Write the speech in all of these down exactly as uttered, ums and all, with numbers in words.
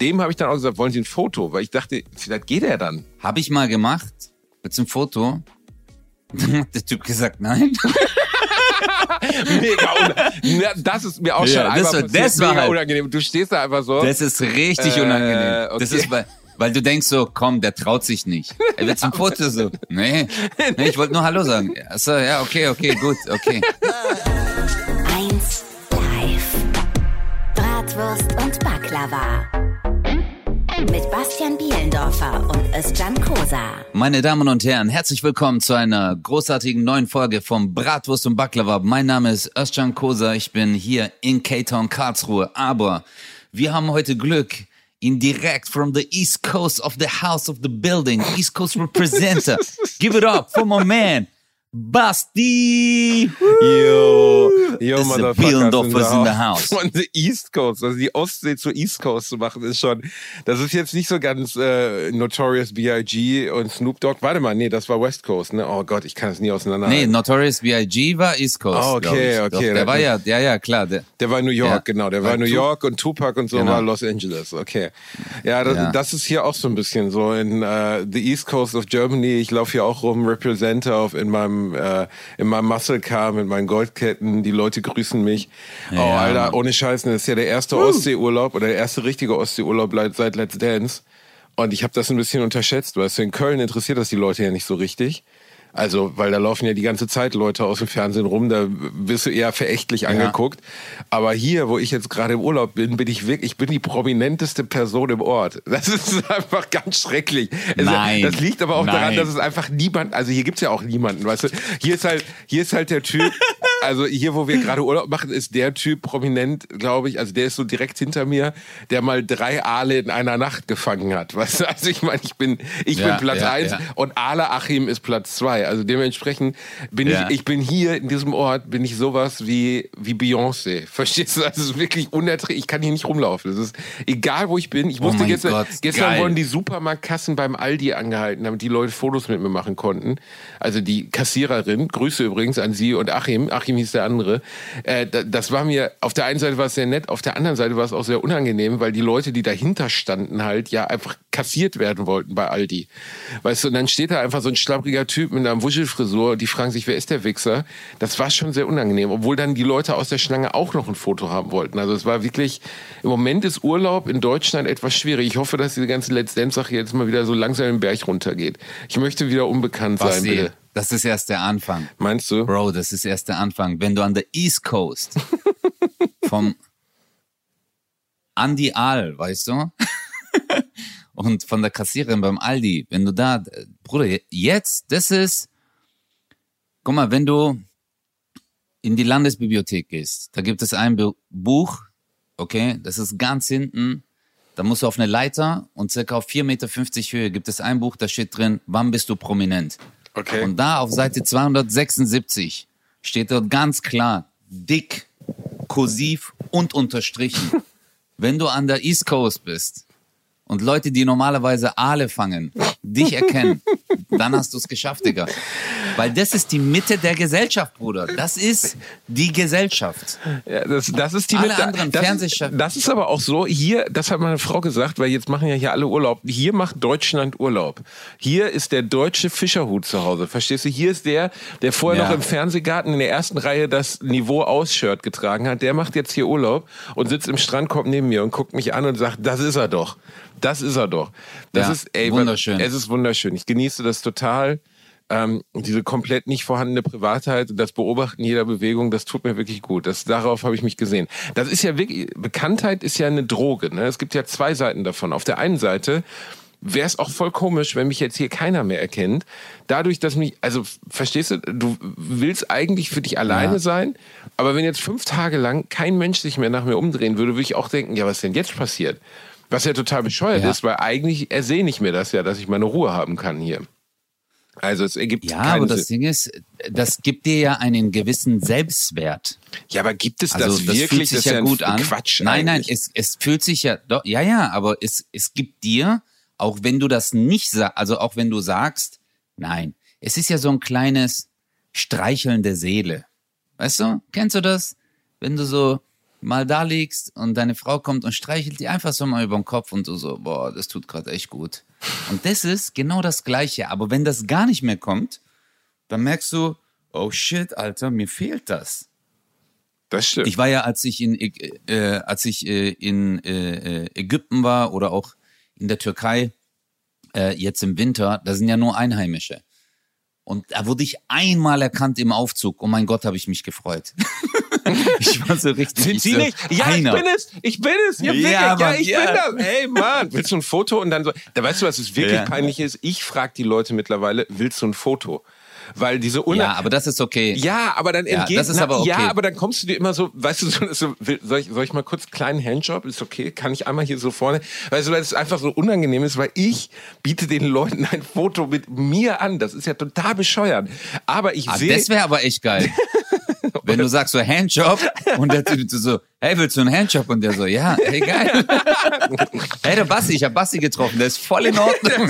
dem habe ich dann auch gesagt, wollen Sie ein Foto? Weil ich dachte, vielleicht geht er dann. Habe ich mal gemacht, mit zum Foto. Dann hat der Typ gesagt, nein. Mega unangenehm. Das ist mir auch schon ja, einmal das war, passiert. das war Mega halt, unangenehm. Du stehst da einfach so. Das ist richtig äh, unangenehm. Okay. Das ist, weil, weil du denkst so, komm, der traut sich nicht. Er will zum Foto so. Nee, nee ich wollte nur Hallo sagen. Achso, ja, okay, okay, gut, okay. eins live. Bratwurst und Baklava. Mit Bastian Bielendorfer und Özcan Kosa. Meine Damen und Herren, herzlich willkommen zu einer großartigen neuen Folge vom Bratwurst und Baklava. Mein Name ist Özcan Kosa, ich bin hier in K-Town Karlsruhe, aber wir haben heute Glück, ihn direkt from the East Coast of the House of the Building, East Coast Representative. Give it up for my man, Basti! Yo, yo, Bielendorfer in the house. Von the East Coast, also die Ostsee zur East Coast zu machen, ist schon, das ist jetzt nicht so ganz äh, Notorious B I G und Snoop Dogg. Warte mal, nee, das war West Coast, ne? Oh Gott, ich kann es nie auseinanderhalten. Nee, Notorious B I G war East Coast, oh, okay, okay. Doch, der, der war ja, ja, ja, klar. Der, der war New York, ja. genau. Der war, war New York und Tupac und so genau. war Los Angeles, okay. Ja, das, ja. das ist hier auch so ein bisschen so in uh, the East Coast of Germany. Ich laufe hier auch rum, Representer auf in meinem Äh, in meinem Muscle Car mit meinen Goldketten, die Leute grüßen mich. Ja. Oh, Alter, ohne Scheiß, das ist ja der erste uh. Ostseeurlaub oder der erste richtige Ostseeurlaub seit Let's Dance. Und ich habe das ein bisschen unterschätzt, weißt du, in Köln interessiert das die Leute ja nicht so richtig. Also, weil da laufen ja die ganze Zeit Leute aus dem Fernsehen rum, da wirst du eher verächtlich angeguckt. Ja. Aber hier, wo ich jetzt gerade im Urlaub bin, bin ich wirklich, ich bin die prominenteste Person im Ort. Das ist einfach ganz schrecklich. Nein. Das liegt aber auch Nein. daran, dass es einfach niemand, also hier gibt's ja auch niemanden, weißt du. Hier ist halt, hier ist halt der Typ, also hier, wo wir gerade Urlaub machen, ist der Typ prominent, glaube ich, also der ist so direkt hinter mir, der mal drei Aale in einer Nacht gefangen hat, weißt du. Also ich meine, ich bin, ich ja, bin Platz ja, eins ja. und Aale Achim ist Platz zwei. Also dementsprechend bin ja. ich, ich bin hier in diesem Ort, bin ich sowas wie, wie Beyoncé. Verstehst du? Das ist wirklich unerträglich. Ich kann hier nicht rumlaufen. Das ist egal, wo ich bin. Ich musste oh gestern, Gott, gestern geil. wurden die Supermarktkassen beim Aldi angehalten, damit die Leute Fotos mit mir machen konnten. Also die Kassiererin, Grüße übrigens an sie und Achim. Achim hieß der andere. Äh, das war mir, auf der einen Seite war es sehr nett, auf der anderen Seite war es auch sehr unangenehm, weil die Leute, die dahinter standen halt, ja einfach kassiert werden wollten bei Aldi. Weißt du, und dann steht da einfach so ein schlappriger Typ mit einer Wuschelfrisur und die fragen sich, wer ist der Wichser? Das war schon sehr unangenehm, obwohl dann die Leute aus der Schlange auch noch ein Foto haben wollten. Also es war wirklich, im Moment ist Urlaub in Deutschland etwas schwierig. Ich hoffe, dass diese ganze Let's Dance-Sache jetzt mal wieder so langsam den Berg runtergeht. Ich möchte wieder unbekannt Was sein, sie, bitte. Das ist erst der Anfang. Meinst du? Bro, das ist erst der Anfang. Wenn du an der East Coast vom Andy Aal, weißt du? Und von der Kassiererin beim Aldi, wenn du da, Bruder, jetzt, das ist, guck mal, wenn du in die Landesbibliothek gehst, da gibt es ein Buch, okay, das ist ganz hinten, da musst du auf eine Leiter und circa auf vier Meter fünfzig Höhe gibt es ein Buch, da steht drin, wann bist du prominent? Okay. Und da auf Seite zweihundertsechsundsiebzig steht dort ganz klar, dick, kursiv und unterstrichen. Wenn du an der East Coast bist und Leute, die normalerweise Aale fangen, dich erkennen, dann hast du es geschafft, Digga. Weil das ist die Mitte der Gesellschaft, Bruder. Das ist die Gesellschaft. Ja, das, das ist die alle Mitte. anderen das, Fernsehschaffen. Das ist aber auch so, hier, das hat meine Frau gesagt, weil jetzt machen ja hier alle Urlaub. Hier macht Deutschland Urlaub. Hier ist der deutsche Fischerhut zu Hause. Verstehst du? Hier ist der, der vorher Ja. noch im Fernsehgarten in der ersten Reihe das Niveau-Aus-Shirt getragen hat. Der macht jetzt hier Urlaub und sitzt im Strandkorb neben mir und guckt mich an und sagt, das ist er doch. Das ist er doch. Das Ja, ist, ey, wunderschön. Es ist wunderschön. Ich genieße das total. Ähm, diese komplett nicht vorhandene Privatheit und das Beobachten jeder Bewegung, das tut mir wirklich gut. Das, darauf habe ich mich gesehen. Das ist ja wirklich, Bekanntheit ist ja eine Droge. Ne? Es gibt ja zwei Seiten davon. Auf der einen Seite wäre es auch voll komisch, wenn mich jetzt hier keiner mehr erkennt. Dadurch, dass mich, also verstehst du, du willst eigentlich für dich alleine Ja. sein, aber wenn jetzt fünf Tage lang kein Mensch sich mehr nach mir umdrehen würde, würde ich auch denken, ja, was ist denn jetzt passiert? Was ja total bescheuert Ja. ist, weil eigentlich ersehne ich mir das ja, dass ich meine Ruhe haben kann hier. Also es ergibt Ja, keinen aber das Sinn. Ding ist, das gibt dir ja einen gewissen Selbstwert. Ja, aber gibt es das Also das wirklich? fühlt sich das ja ist gut ein an. Quatsch nein, nein, eigentlich. es, es fühlt sich ja, doch, ja, ja, aber es, es gibt dir, auch wenn du das nicht sagst, also auch wenn du sagst, nein, es ist ja so ein kleines Streicheln der Seele. Weißt du, kennst du das? Wenn du so mal da liegst und deine Frau kommt und streichelt dir einfach so mal über den Kopf und du so, boah, das tut gerade echt gut. Und das ist genau das Gleiche. Aber wenn das gar nicht mehr kommt, dann merkst du, oh shit, Alter, mir fehlt das. Das stimmt. Ich war ja, als ich in, äh, als ich äh, in äh, Ägypten war oder auch in der Türkei, äh, jetzt im Winter, da sind ja nur Einheimische. Und da wurde ich einmal erkannt im Aufzug. Oh mein Gott, habe ich mich gefreut. Ich war so richtig. Sind Sie so, nicht? Ja, einer. ich bin es. Ich bin es. Ja, wirklich. Ja, ja ich ja. bin das. Hey, Mann. Willst du ein Foto? Und dann so. Da weißt du, was es wirklich ja. peinlich ist? Ich frage die Leute mittlerweile, willst du ein Foto? Weil diese Una- Ja, aber das ist okay. Ja, aber dann entgeht... Ja, das ist aber okay. Ja, aber dann kommst du dir immer so, weißt du, so, so soll, ich, soll ich mal kurz einen kleinen Handjob? Ist okay? Kann ich einmal hier so vorne? Weißt du, weil es einfach so unangenehm ist, weil ich biete den Leuten ein Foto mit mir an. Das ist ja total bescheuert. Aber ich ah, sehe... Das wäre aber echt geil. Wenn du sagst so Handjob und der Typ so, hey, willst du einen Handjob? Und der so, ja, hey, geil. Hey, der Basti, ich habe Basti getroffen, der ist voll in Ordnung.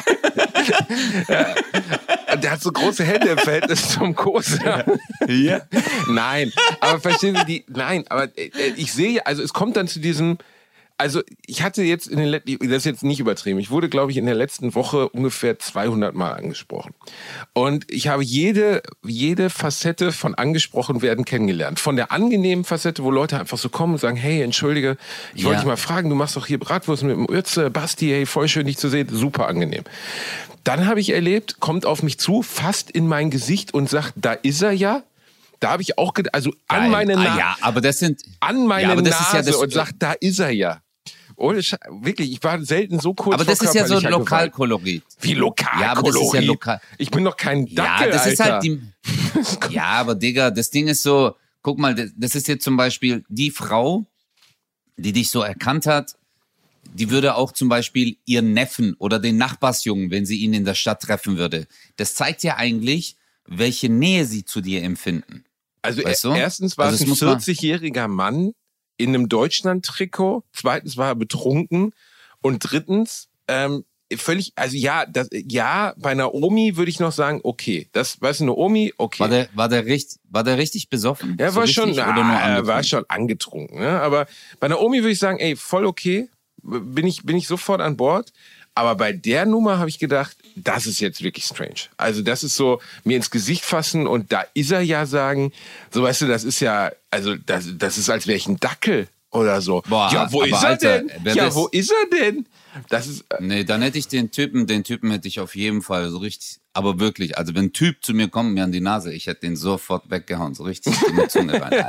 Ja. Der hat so große Hände im Verhältnis zum Kosa. Ja. Nein, aber verstehen Sie die, nein, aber ich sehe, also es kommt dann zu diesem, also ich hatte jetzt in den letzten, das ist jetzt nicht übertrieben, ich wurde, glaube ich, in der letzten Woche ungefähr zweihundert Mal angesprochen. Und ich habe jede, jede Facette von angesprochen werden kennengelernt. Von der angenehmen Facette, wo Leute einfach so kommen und sagen, hey, entschuldige, ich ja. wollte dich mal fragen, du machst doch hier Bratwurst mit dem Ötze, Basti, hey, voll schön, dich zu sehen, super angenehm. Dann habe ich erlebt, kommt auf mich zu, fasst in mein Gesicht und sagt, da ist er ja. Da habe ich auch gedacht, also an meine Nase, ah, ja, aber das sind an meine ja, Nase ja das, und sagt, da ist er ja. Ohne Sch- wirklich, ich war selten so kurz aber das vor ist ja so körperlicher Lokalkolorit. Gewalt. Wie Lokalkolorit? Ja, aber das ist ja lokal. Ich bin doch kein Dackel, Ja, das Alter. ist halt die. Ja, aber Digga, das Ding ist so, guck mal, das, das ist jetzt zum Beispiel die Frau, die dich so erkannt hat, die würde auch zum Beispiel ihren Neffen oder den Nachbarsjungen, wenn sie ihn in der Stadt treffen würde. Das zeigt ja eigentlich, welche Nähe sie zu dir empfinden. Also weißt du? erstens war also es ein vierzigjähriger Mann in einem Deutschland-Trikot, zweitens war er betrunken und drittens ähm, völlig, also ja, das, ja, bei Naomi würde ich noch sagen, okay, das, weißt du, Naomi, okay. War der, war der, richtig, war der richtig besoffen? Ja, so war richtig, schon, oder ah, nur er war schon angetrunken, ne? Aber bei Naomi würde ich sagen, ey, voll okay, bin ich, bin ich sofort an Bord. Aber bei der Nummer habe ich gedacht, das ist jetzt wirklich strange. Also das ist so, mir ins Gesicht fassen und da ist er ja sagen, so weißt du, das ist ja, also das, das ist, als wäre ich ein Dackel oder so. Boah, ja, wo ist er Alter, denn? Ja, das, wo ist er denn? Das ist. Äh nee, dann hätte ich den Typen, den Typen hätte ich auf jeden Fall so richtig, aber wirklich, also wenn ein Typ zu mir kommt, mir an die Nase, ich hätte den sofort weggehauen, so richtig in die Zunge rein.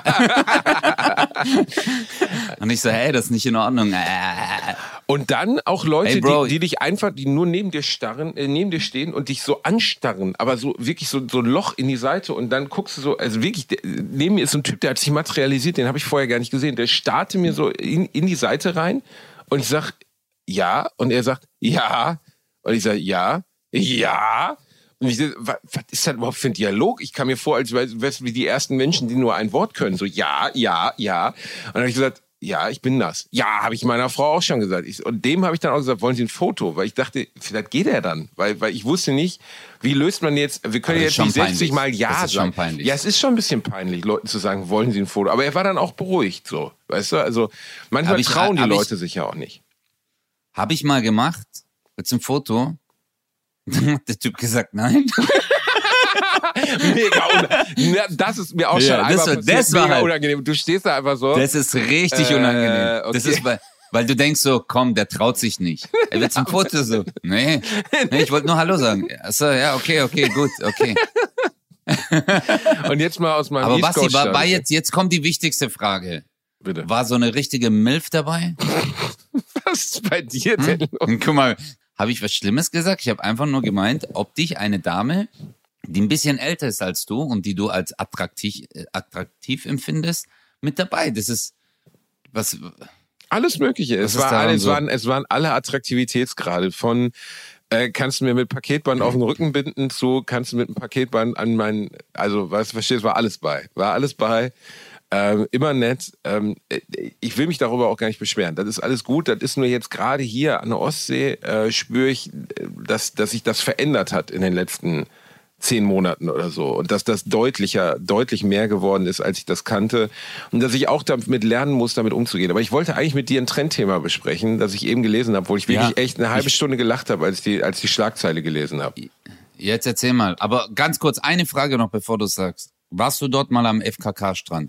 Und ich so, hey, das ist nicht in Ordnung. Und dann auch Leute, hey, Bro, die, die dich einfach, die nur neben dir starren, äh, neben dir stehen und dich so anstarren, aber so wirklich so, so ein Loch in die Seite und dann guckst du so, also wirklich, der, neben mir ist so ein Typ, der hat sich materialisiert, den habe ich vorher gar nicht gesehen, der starrte mir so in, in die Seite rein und ich sag, ja, und er sagt, ja, und ich sage, ja, ja. Und ich sage, was, was ist das überhaupt für ein Dialog? Ich kam mir vor, als wärst du wie die ersten Menschen, die nur ein Wort können. So, ja, ja, ja. Und dann habe ich gesagt, ja, ich bin nass. Ja, habe ich meiner Frau auch schon gesagt. Ich, und dem habe ich dann auch gesagt, wollen Sie ein Foto? Weil ich dachte, vielleicht geht er dann. Weil, weil ich wusste nicht, wie löst man jetzt, wir können jetzt nicht sechzig Mal Ja das ist sagen. Schon peinlich. Ja, es ist schon ein bisschen peinlich, Leuten zu sagen, wollen Sie ein Foto? Aber er war dann auch beruhigt, so. Weißt du, also manchmal ich, trauen die Leute ich, sich ja auch nicht. Habe ich mal gemacht, jetzt ein Foto. Dann hat der Typ gesagt, nein. Mega unangenehm. Das ist mir auch schon ja, einmal das, passiert. das war Mega halt, unangenehm. Du stehst da einfach so. Das ist richtig äh, unangenehm. Okay. Das ist, weil, weil du denkst so, komm, der traut sich nicht. Er will zum Foto so. Nee, nee ich wollte nur Hallo sagen. Achso, ja, okay, okay, gut, okay. Und jetzt mal aus meinem Aber Basti, war, war jetzt, jetzt kommt die wichtigste Frage. Bitte. War so eine richtige Milf dabei? Was ist bei dir denn? Hm? Guck mal, habe ich was Schlimmes gesagt? Ich habe einfach nur gemeint, ob dich eine Dame, die ein bisschen älter ist als du und die du als attraktiv, äh, attraktiv empfindest, mit dabei. Das ist was. Alles Mögliche. Es, war alles, so? waren, es waren alle Attraktivitätsgrade. Von äh, kannst du mir mit Paketband auf den Rücken binden zu, kannst du mit einem Paketband an meinen, also was verstehst, war alles bei. War alles bei. Ähm, immer nett. Ähm, ich will mich darüber auch gar nicht beschweren. Das ist alles gut. Das ist nur jetzt gerade hier an der Ostsee, äh, spüre ich, dass, dass sich das verändert hat in den letzten zehn Monaten oder so. Und dass das deutlicher, deutlich mehr geworden ist, als ich das kannte. Und dass ich auch damit lernen muss, damit umzugehen. Aber ich wollte eigentlich mit dir ein Trendthema besprechen, das ich eben gelesen habe, wo ich wirklich ja, echt eine halbe ich, Stunde gelacht habe, als ich die, als die Schlagzeile gelesen habe. Jetzt erzähl mal. Aber ganz kurz eine Frage noch, bevor du sagst. Warst du dort mal am F K K-Strand?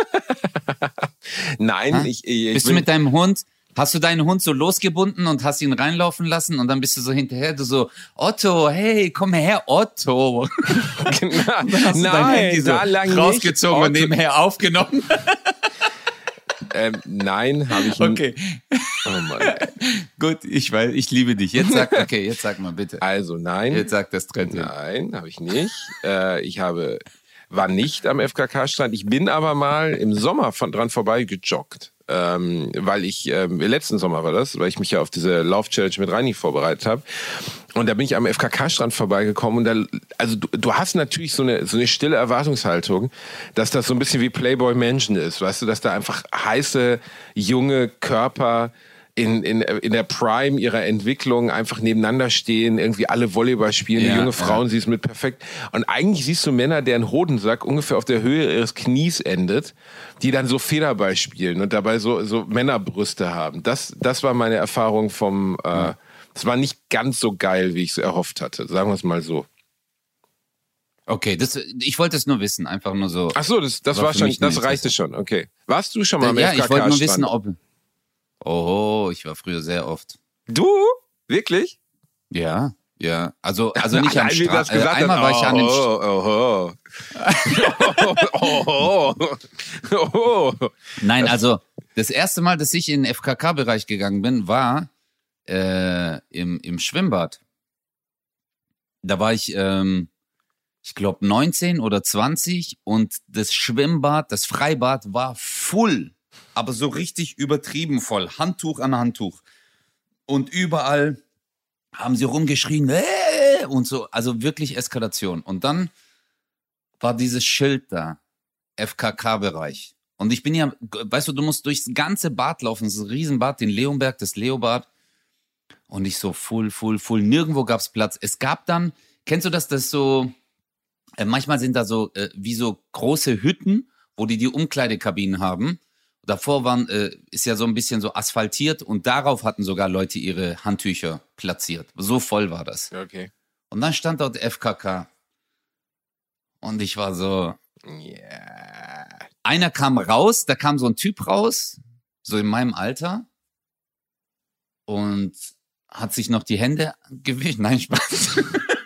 Nein, ha? ich, ich... Bist du mit deinem Hund... Hast du deinen Hund so losgebunden und hast ihn reinlaufen lassen und dann bist du so hinterher, du so, Otto, hey, komm her, Otto. Na, nein, so da lang rausgezogen nicht. Und nebenher aufgenommen. ähm, nein, habe ich nicht. Okay. Oh Mann, ey. Gut, ich weiß, ich liebe dich. Jetzt sag, okay, jetzt sag mal bitte. Also nein. Jetzt sag das Trend. Nein, habe ich nicht. äh, ich habe, war nicht am F K K-Strand. Ich bin aber mal im Sommer von, dran vorbei gejoggt. Ähm, weil ich, ähm, letzten Sommer war das, weil ich mich ja auf diese Lauf-Challenge mit Reini vorbereitet habe. Und da bin ich am F K K-Strand vorbeigekommen und da, also du, du hast natürlich so eine, so eine stille Erwartungshaltung, dass das so ein bisschen wie Playboy Mansion ist, weißt du, dass da einfach heiße, junge Körper in, in, in der Prime ihrer Entwicklung einfach nebeneinander stehen, irgendwie alle Volleyball spielen, ja, junge Frauen, ja. Siehst mit perfekt. Und eigentlich siehst du Männer, deren Hodensack ungefähr auf der Höhe ihres Knies endet, die dann so Federball spielen und dabei so, so Männerbrüste haben. Das, das war meine Erfahrung vom, äh, es war nicht ganz so geil, wie ich es erhofft hatte, sagen wir es mal so. Okay, das, ich wollte es nur wissen, einfach nur so. Ach so, das, das war, war schon, das reichte schon, okay. Warst du schon mal am ja, F K K-Strand? Ja, ich wollte nur wissen, ob... Oh, ich war früher sehr oft. Du? Wirklich? Ja, ja. Also, also nicht am Strand. Äh, einmal war ich an den oh, oh, oh. oh, oh. Nein, also das erste Mal, dass ich in den F K K-Bereich gegangen bin, war äh, im, im Schwimmbad. Da war ich, ähm, ich glaube, neunzehn oder zwanzig und das Schwimmbad, das Freibad war full. Aber so richtig übertrieben voll. Handtuch an Handtuch. Und überall haben sie rumgeschrien. Äh! Und so. Also wirklich Eskalation. Und dann war dieses Schild da. F K K-Bereich. Und ich bin ja, weißt du, du musst durchs ganze Bad laufen. Das ist ein Riesenbad, den Leonberg, das Leobad. Und ich so full, full, full. Nirgendwo gab es Platz. Es gab dann, kennst du das, das so, äh, manchmal sind da so, äh, wie so große Hütten, wo die die Umkleidekabinen haben. Davor waren, äh, ist ja so ein bisschen so asphaltiert und darauf hatten sogar Leute ihre Handtücher platziert. So voll war das. Okay. Und dann stand dort F K K. Und ich war so... Yeah. Einer kam raus, da kam so ein Typ raus, so in meinem Alter. Und hat sich noch die Hände gewischt. Nein, Spaß.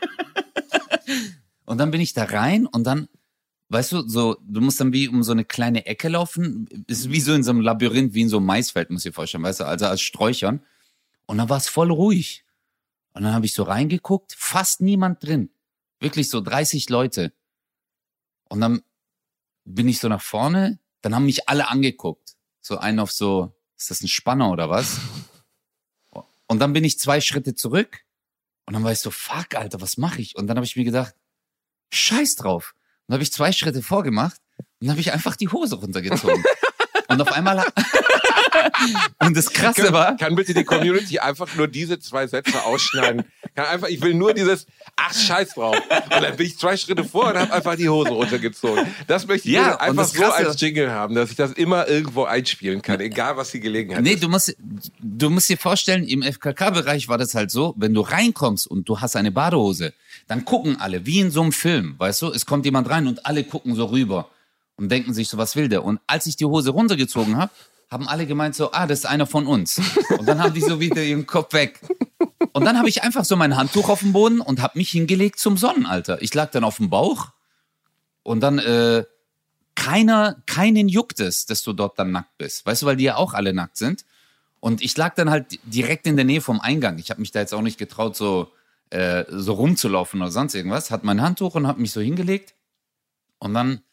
Und dann bin ich da rein und dann... Weißt du, so, du musst dann wie um so eine kleine Ecke laufen. Ist wie so in so einem Labyrinth, wie in so einem Maisfeld, muss ich dir vorstellen, weißt du, also als Sträuchern. Und dann war es voll ruhig. Und dann habe ich so reingeguckt, fast niemand drin. Wirklich so dreißig Leute. Und dann bin ich so nach vorne, dann haben mich alle angeguckt. So einen auf so, ist das ein Spanner oder was? Und dann bin ich zwei Schritte zurück. Und dann war ich so, fuck, Alter, was mache ich? Und dann habe ich mir gedacht, scheiß drauf. Dann habe ich zwei Schritte vorgemacht und dann habe ich einfach die Hose runtergezogen. Und auf einmal... Und das Krasse kann, war... Kann bitte die Community einfach nur diese zwei Sätze ausschneiden? Kann einfach, ich will nur dieses, ach, scheiß drauf. Und dann bin ich zwei Schritte vor und habe einfach die Hose runtergezogen. Das möchte ich ja, einfach so als Jingle haben, dass ich das immer irgendwo einspielen kann, egal was die Gelegenheit nee, ist. Nee, du musst, du musst dir vorstellen, im F K K-Bereich war das halt so, wenn du reinkommst und du hast eine Badehose, dann gucken alle, wie in so einem Film, weißt du? Es kommt jemand rein und alle gucken so rüber und denken sich so, was will der? Und als ich die Hose runtergezogen habe, haben alle gemeint so, ah, das ist einer von uns. Und dann haben die so wieder ihren Kopf weg. Und dann habe ich einfach so mein Handtuch auf dem Boden und habe mich hingelegt zum Sonnenalter. Ich lag dann auf dem Bauch und dann äh, keiner, keinen juckt es, dass du dort dann nackt bist. Weißt du, weil die ja auch alle nackt sind. Und ich lag dann halt direkt in der Nähe vom Eingang. Ich habe mich da jetzt auch nicht getraut, so, äh, so rumzulaufen oder sonst irgendwas. Hatte mein Handtuch und habe mich so hingelegt. Und dann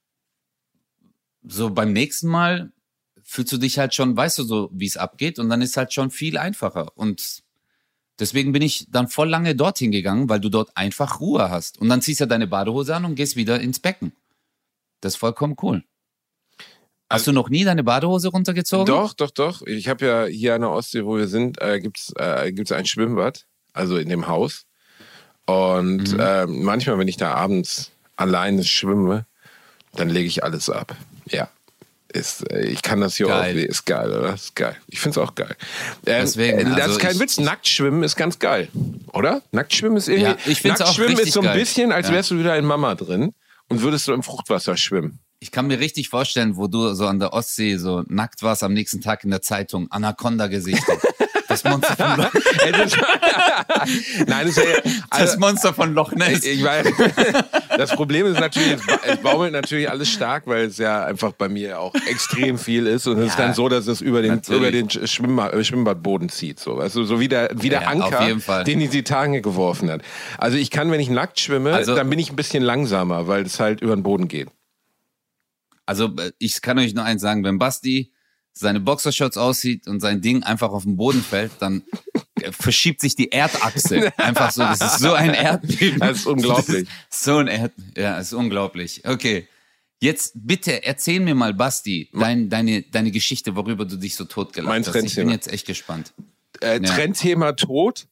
so beim nächsten Mal fühlst du dich halt schon, weißt du so, wie es abgeht und dann ist halt schon viel einfacher und deswegen bin ich dann voll lange dorthin gegangen, weil du dort einfach Ruhe hast und dann ziehst du deine Badehose an und gehst wieder ins Becken. Das ist vollkommen cool. Hast also, du noch nie deine Badehose runtergezogen? Doch, doch, doch. Ich habe ja hier an der Ostsee, wo wir sind, äh, gibt's äh, gibt's ein Schwimmbad, also in dem Haus Und Mhm. äh, manchmal, wenn ich da abends alleine schwimme, dann lege ich alles ab. Ja. Ist, äh, ich kann das hier Geil. auch. Ist geil, oder? Ist geil. Ich finde es auch geil. Ähm, Deswegen, äh, das also ist kein ich- Witz. Nacktschwimmen ist ganz geil. Oder? Nacktschwimmen ist irgendwie. Ja, ich find's auch Nacktschwimmen richtig ist so ein geil. bisschen, als Ja. wärst du wieder in Mama drin und würdest du im Fruchtwasser schwimmen. Ich kann mir richtig vorstellen, wo du so an der Ostsee so nackt warst am nächsten Tag in der Zeitung, Anaconda-Gesichter. Das Monster von Loch, Ey, das, Nein, das ist ja, also, das Monster von Loch Ness. ich weiß, das Problem ist natürlich, es ba- es baumelt natürlich alles stark, weil es ja einfach bei mir auch extrem viel ist und es ist Ja, dann so, dass es über den, natürlich. über den Schwimmbad, äh, Schwimmbadboden zieht. So, weißt du, so wie der, wie der Ja, auf Anker, jeden Fall. den die die Tage geworfen hat. Also ich kann, wenn ich nackt schwimme, Also- dann bin ich ein bisschen langsamer, weil es halt über den Boden geht. Also äh, ich kann euch nur eins sagen, wenn Basti seine Boxershorts aussieht und sein Ding einfach auf den Boden fällt, dann äh, verschiebt sich die Erdachse. Einfach so, das ist so ein Erdbeben. Das ist unglaublich. Das ist so ein Erd... Ja, das ist unglaublich. Okay, jetzt bitte erzähl mir mal, Basti, dein, deine, deine Geschichte, worüber du dich so totgelacht Mein hast. Ich bin Trendthema. jetzt echt gespannt. Äh, Ja. Trendthema Tod.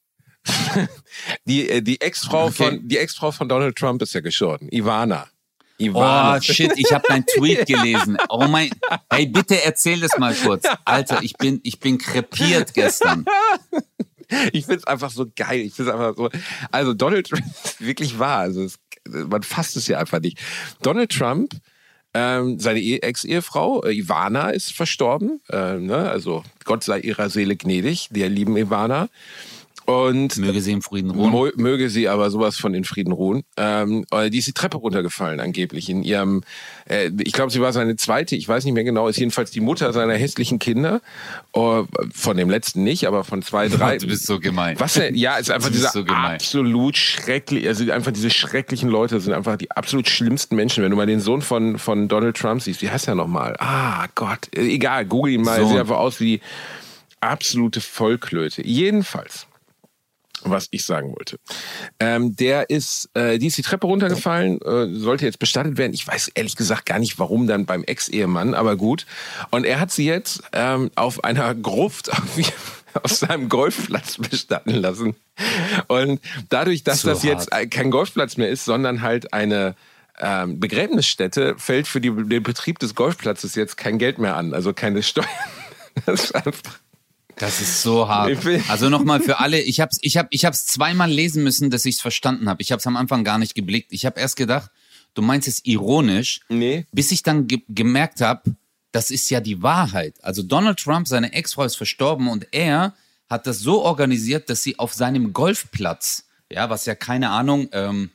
die, äh, die Ex-Frau Okay. von, die Ex-Frau von Donald Trump ist ja gestorben. Ivana. Oh, Ivana. shit, ich habe deinen Tweet gelesen. Oh mein, hey, bitte erzähl das mal kurz. Alter, ich bin, ich bin krepiert gestern. Ich find's einfach so geil. Ich find's einfach so. Also Donald Trump ist wirklich wahr. Also es, man fasst es ja einfach nicht. Donald Trump, ähm, seine Ehe- Ex-Ehefrau äh, Ivana ist verstorben. Äh, ne? Also Gott sei ihrer Seele gnädig, der lieben Ivana. Und Möge sie im Frieden ruhen. Mo möge sie aber sowas von in Frieden ruhen. Ähm, äh, die ist die Treppe runtergefallen angeblich in ihrem, äh, ich glaube, sie war seine zweite, ich weiß nicht mehr genau, ist jedenfalls die Mutter seiner hässlichen Kinder. Äh, von dem letzten nicht, aber von zwei, drei. Du bist so gemein. Was denn? Ja, ist einfach Du bist dieser so gemein. absolut schrecklich, also einfach diese schrecklichen Leute sind einfach die absolut schlimmsten Menschen. Wenn du mal den Sohn von, von Donald Trump siehst, wie heißt er nochmal? Ah, Gott, äh, egal, google ihn mal, er Sohn. sieht einfach aus wie die absolute Vollklöte. Jedenfalls. Was ich sagen wollte. Ähm, der ist, äh, die ist die Treppe runtergefallen, äh, sollte jetzt bestattet werden. Ich weiß ehrlich gesagt gar nicht, warum dann beim Ex-Ehemann, aber gut. Und er hat sie jetzt ähm, auf einer Gruft auf seinem Golfplatz bestatten lassen. Und dadurch, dass So das jetzt hart. kein Golfplatz mehr ist, sondern halt eine ähm, Begräbnisstätte, fällt für die, den Betrieb des Golfplatzes jetzt kein Geld mehr an, also keine Steuern. Das ist einfach... Das ist so hart. Ich will- Also nochmal für alle, ich hab's, ich hab, ich hab's zweimal lesen müssen, dass ich's verstanden habe. Ich hab's am Anfang gar nicht geblickt. Ich habe erst gedacht, du meinst es ironisch, Nee. bis ich dann ge gemerkt habe, das ist ja die Wahrheit. Also Donald Trump, seine Ex-Frau ist verstorben und er hat das so organisiert, dass sie auf seinem Golfplatz, ja, was ja keine Ahnung, ähm,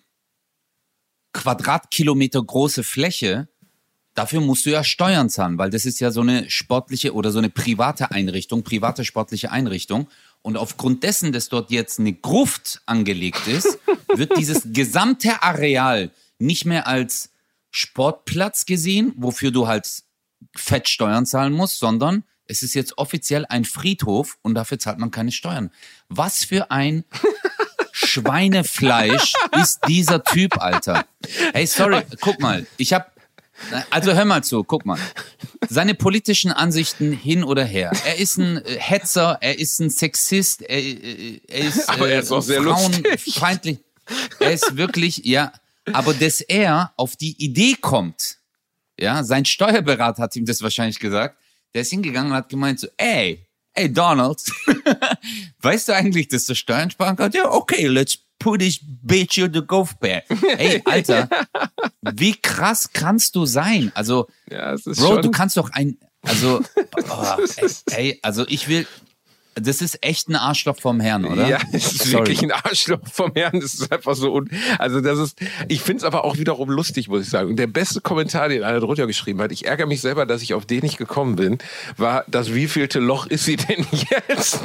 Quadratkilometer große Fläche, dafür musst du ja Steuern zahlen, weil das ist ja so eine sportliche oder so eine private Einrichtung, private sportliche Einrichtung. Und aufgrund dessen, dass dort jetzt eine Gruft angelegt ist, wird dieses gesamte Areal nicht mehr als Sportplatz gesehen, wofür du halt fett Steuern zahlen musst, sondern es ist jetzt offiziell ein Friedhof und dafür zahlt man keine Steuern. Was für ein Schweinefleisch ist dieser Typ, Alter. Hey, sorry, guck mal, ich hab Also hör mal zu, guck mal. Seine politischen Ansichten hin oder her. Er ist ein äh, Hetzer, er ist ein Sexist, er, äh, er ist, Aber er ist auch sehr frauenfeindlich. Er ist wirklich, ja, aber dass er auf die Idee kommt, ja, sein Steuerberater hat ihm das wahrscheinlich gesagt, der ist hingegangen und hat gemeint so, ey, ey Donald, weißt du eigentlich, dass du Steuern sparen kannst? Ja, okay, let's put this bitch in the golf bag. Ey, Alter, wie krass kannst du sein? Also, Ja, es ist Bro, schon, du kannst doch ein, also, oh, ey, ey, also ich will, das ist echt ein Arschloch vom Herrn, oder? Ja, es ist Sorry. wirklich ein Arschloch vom Herrn. Das ist einfach so. Un also, das ist. Ich finde es aber auch wiederum lustig, muss ich sagen. Und der beste Kommentar, den einer drunter geschrieben hat, ich ärgere mich selber, dass ich auf den nicht gekommen bin, war das wievielte Loch ist sie denn jetzt?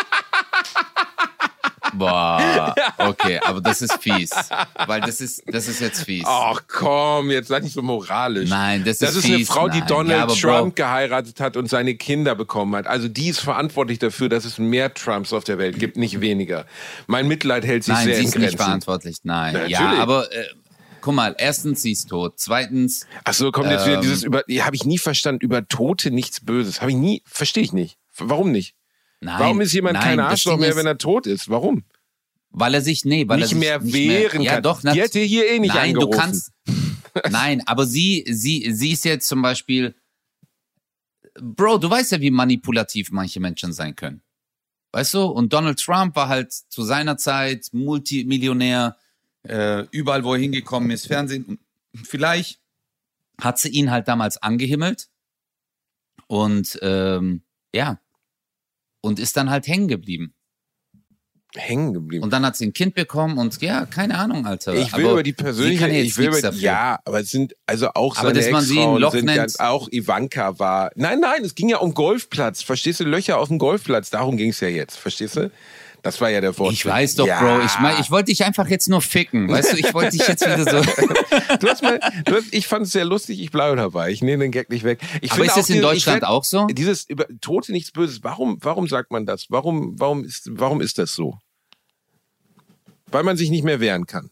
Boah, okay, aber das ist fies. Weil das ist, das ist jetzt fies. Ach komm, jetzt sei nicht so moralisch. Nein, das ist Das ist fies. eine Frau, die Nein. Donald Ja, aber Trump Bro, geheiratet hat und seine Kinder bekommen hat. Also die ist verantwortlich dafür, dass es mehr Trumps auf der Welt gibt, nicht weniger. Mein Mitleid hält sich nein, sehr sie in ist nicht Grenzen. verantwortlich. Nein, Ja, ja, natürlich. aber äh, guck mal, erstens, sie ist tot. Zweitens, Ach so, kommt jetzt wieder Ähm, dieses über, habe ich nie verstanden, über Tote nichts Böses. Habe ich nie, verstehe ich nicht. Warum nicht? nein. Warum ist jemand nein, kein das Arschloch Ding mehr, ist, wenn er tot ist? Warum? Weil er sich, nee, weil nicht er sich mehr nicht wehren mehr, kann. Ja, doch, die hätte hier eh nicht nein, angerufen. Du kannst, nein, aber sie, sie, sie ist jetzt zum Beispiel, Bro, du weißt ja, wie manipulativ manche Menschen sein können. Weißt du? Und Donald Trump war halt zu seiner Zeit Multimillionär, äh, überall, wo er hingekommen ist, Fernsehen. Und vielleicht hat sie ihn halt damals angehimmelt und ähm, ja, und ist dann halt hängen geblieben. Hängen geblieben. Und dann hat sie ein Kind bekommen und ja, keine Ahnung, Alter. Ich will aber über die persönliche, ich will über, dafür. ja, aber es sind also auch aber seine dass man sie ein Loch sind nennt, ja, auch Ivanka war. Nein, nein, es ging ja um Golfplatz. Verstehst du, Löcher auf dem Golfplatz? Darum ging es ja jetzt. Verstehst du? Das war ja der Wortwitz. Ich weiß doch, ja. Bro. Ich mein, ich wollte dich einfach jetzt nur ficken. Weißt du, ich wollte dich jetzt wieder so. du hast mal, du hast, ich fand es sehr lustig. Ich bleibe dabei. Ich nehme den Gag nicht weg. Ich aber ist das in diese, Deutschland werd, auch so? Dieses über Tote nichts Böses. Warum, warum sagt man das? Warum, warum ist, warum ist das so? Weil man sich nicht mehr wehren kann.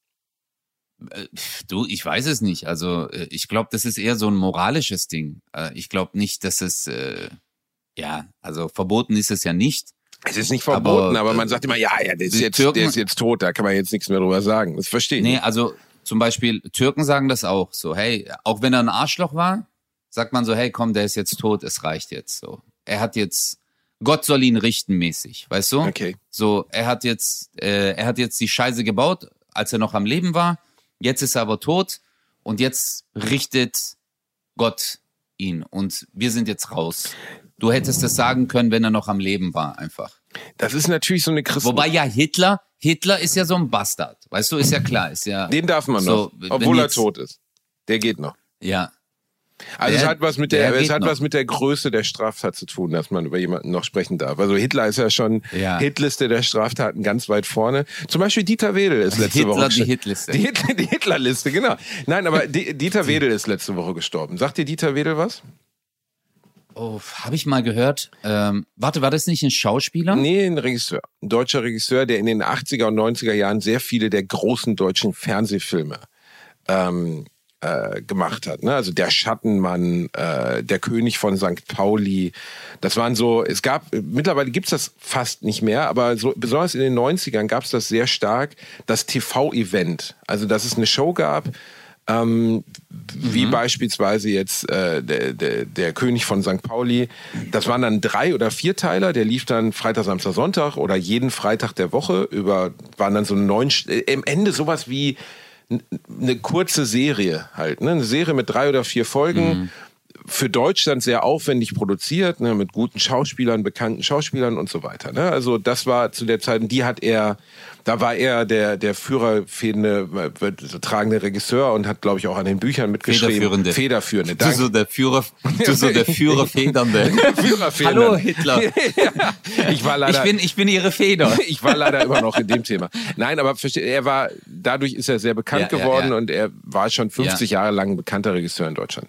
Du, ich weiß es nicht. Also ich glaube, das ist eher so ein moralisches Ding. Ich glaube nicht, dass es, äh, ja, also verboten ist es ja nicht. Es ist nicht verboten, aber, aber man sagt immer, ja, ja, der ist, jetzt, Türken, der ist jetzt tot, da kann man jetzt nichts mehr drüber sagen. Das verstehe ich Nee, nicht. also zum Beispiel Türken sagen das auch so, hey, auch wenn er ein Arschloch war, sagt man so, hey, komm, der ist jetzt tot, es reicht jetzt so. Er hat jetzt, Gott soll ihn richten mäßig, weißt du? Okay. So, er hat jetzt, äh, er hat jetzt die Scheiße gebaut, als er noch am Leben war. Jetzt ist er aber tot und jetzt richtet Gott ihn und wir sind jetzt raus. Du hättest das sagen können, wenn er noch am Leben war, einfach. Das ist natürlich so eine Christen. Wobei ja Hitler, Hitler ist ja so ein Bastard, weißt du, ist ja klar, ist ja. Den darf man so, noch, obwohl jetzt, er tot ist. Der geht noch. Ja. Also der, es hat was mit der, der es hat noch. was mit der Größe der Straftat zu tun, dass man über jemanden noch sprechen darf. Also Hitler ist ja schon ja. Hitliste der Straftaten ganz weit vorne. Zum Beispiel Dieter Wedel ist letzte Hitler, Woche die Hitliste. Die, Hitler, die Hitlerliste, genau. Nein, aber Dieter Wedel ist letzte Woche gestorben. Sagt dir Dieter Wedel was? Oh, habe ich mal gehört. Ähm, warte, war das nicht ein Schauspieler? Nee, ein Regisseur. Ein deutscher Regisseur, der in den achtziger und neunziger Jahren sehr viele der großen deutschen Fernsehfilme ähm, äh, gemacht hat. Ne? Also Der Schattenmann, äh, Der König von Sankt Pauli. Das waren so, es gab, mittlerweile gibt's das fast nicht mehr, aber so besonders in den neunzigern gab's das sehr stark, das T V-Event. Also dass es eine Show gab, Ähm, wie mhm. beispielsweise jetzt äh, der, der, der König von Sankt Pauli. Das waren dann drei oder vier Teiler, der lief dann Freitag, Samstag, Sonntag oder jeden Freitag der Woche über, waren dann so neun, äh, im Ende sowas wie n- eine kurze Serie halt, ne? Eine Serie mit drei oder vier Folgen. Mhm. Für Deutschland sehr aufwendig produziert, ne, mit guten Schauspielern, bekannten Schauspielern und so weiter. Ne? Also das war zu der Zeit, die hat er, da war er der der führerfähende, äh, tragende Regisseur und hat, glaube ich, auch an den Büchern mitgeschrieben. Federführende. Federführende. Du so der Führer, du so der Führerfedernde. Führerfedernde. Hallo Hitler. Ja, ich war leider. Ich bin, ich bin Ihre Feder. Ich war leider immer noch in dem Thema. Nein, aber er war, dadurch ist er sehr bekannt ja, geworden ja, ja. und er war schon fünfzig ja. Jahre lang ein bekannter Regisseur in Deutschland.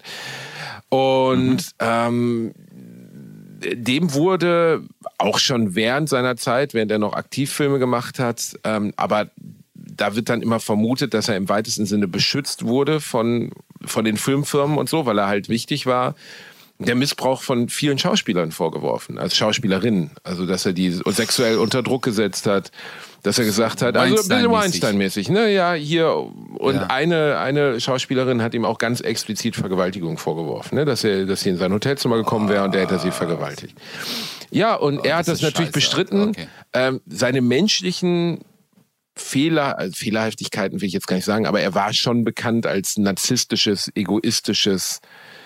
Und mhm. ähm, dem wurde auch schon während seiner Zeit, während er noch aktiv Filme gemacht hat, ähm, aber da wird dann immer vermutet, dass er im weitesten Sinne beschützt wurde von, von den Filmfirmen und so, weil er halt wichtig war. Der Missbrauch von vielen Schauspielern vorgeworfen, als Schauspielerinnen. Also, dass er die sexuell unter Druck gesetzt hat, dass er gesagt hat, also ein bisschen Weinstein-mäßig, ne, ja, hier. Und ja. eine, eine Schauspielerin hat ihm auch ganz explizit Vergewaltigung vorgeworfen, ne, dass er, dass sie in sein Hotelzimmer gekommen wäre und er hätte sie vergewaltigt. Ja, und oh, er hat das, das natürlich Scheiße, bestritten. Okay. Ähm, seine menschlichen Fehler, also Fehlerhaftigkeiten will ich jetzt gar nicht sagen, aber er war schon bekannt als narzisstisches, egoistisches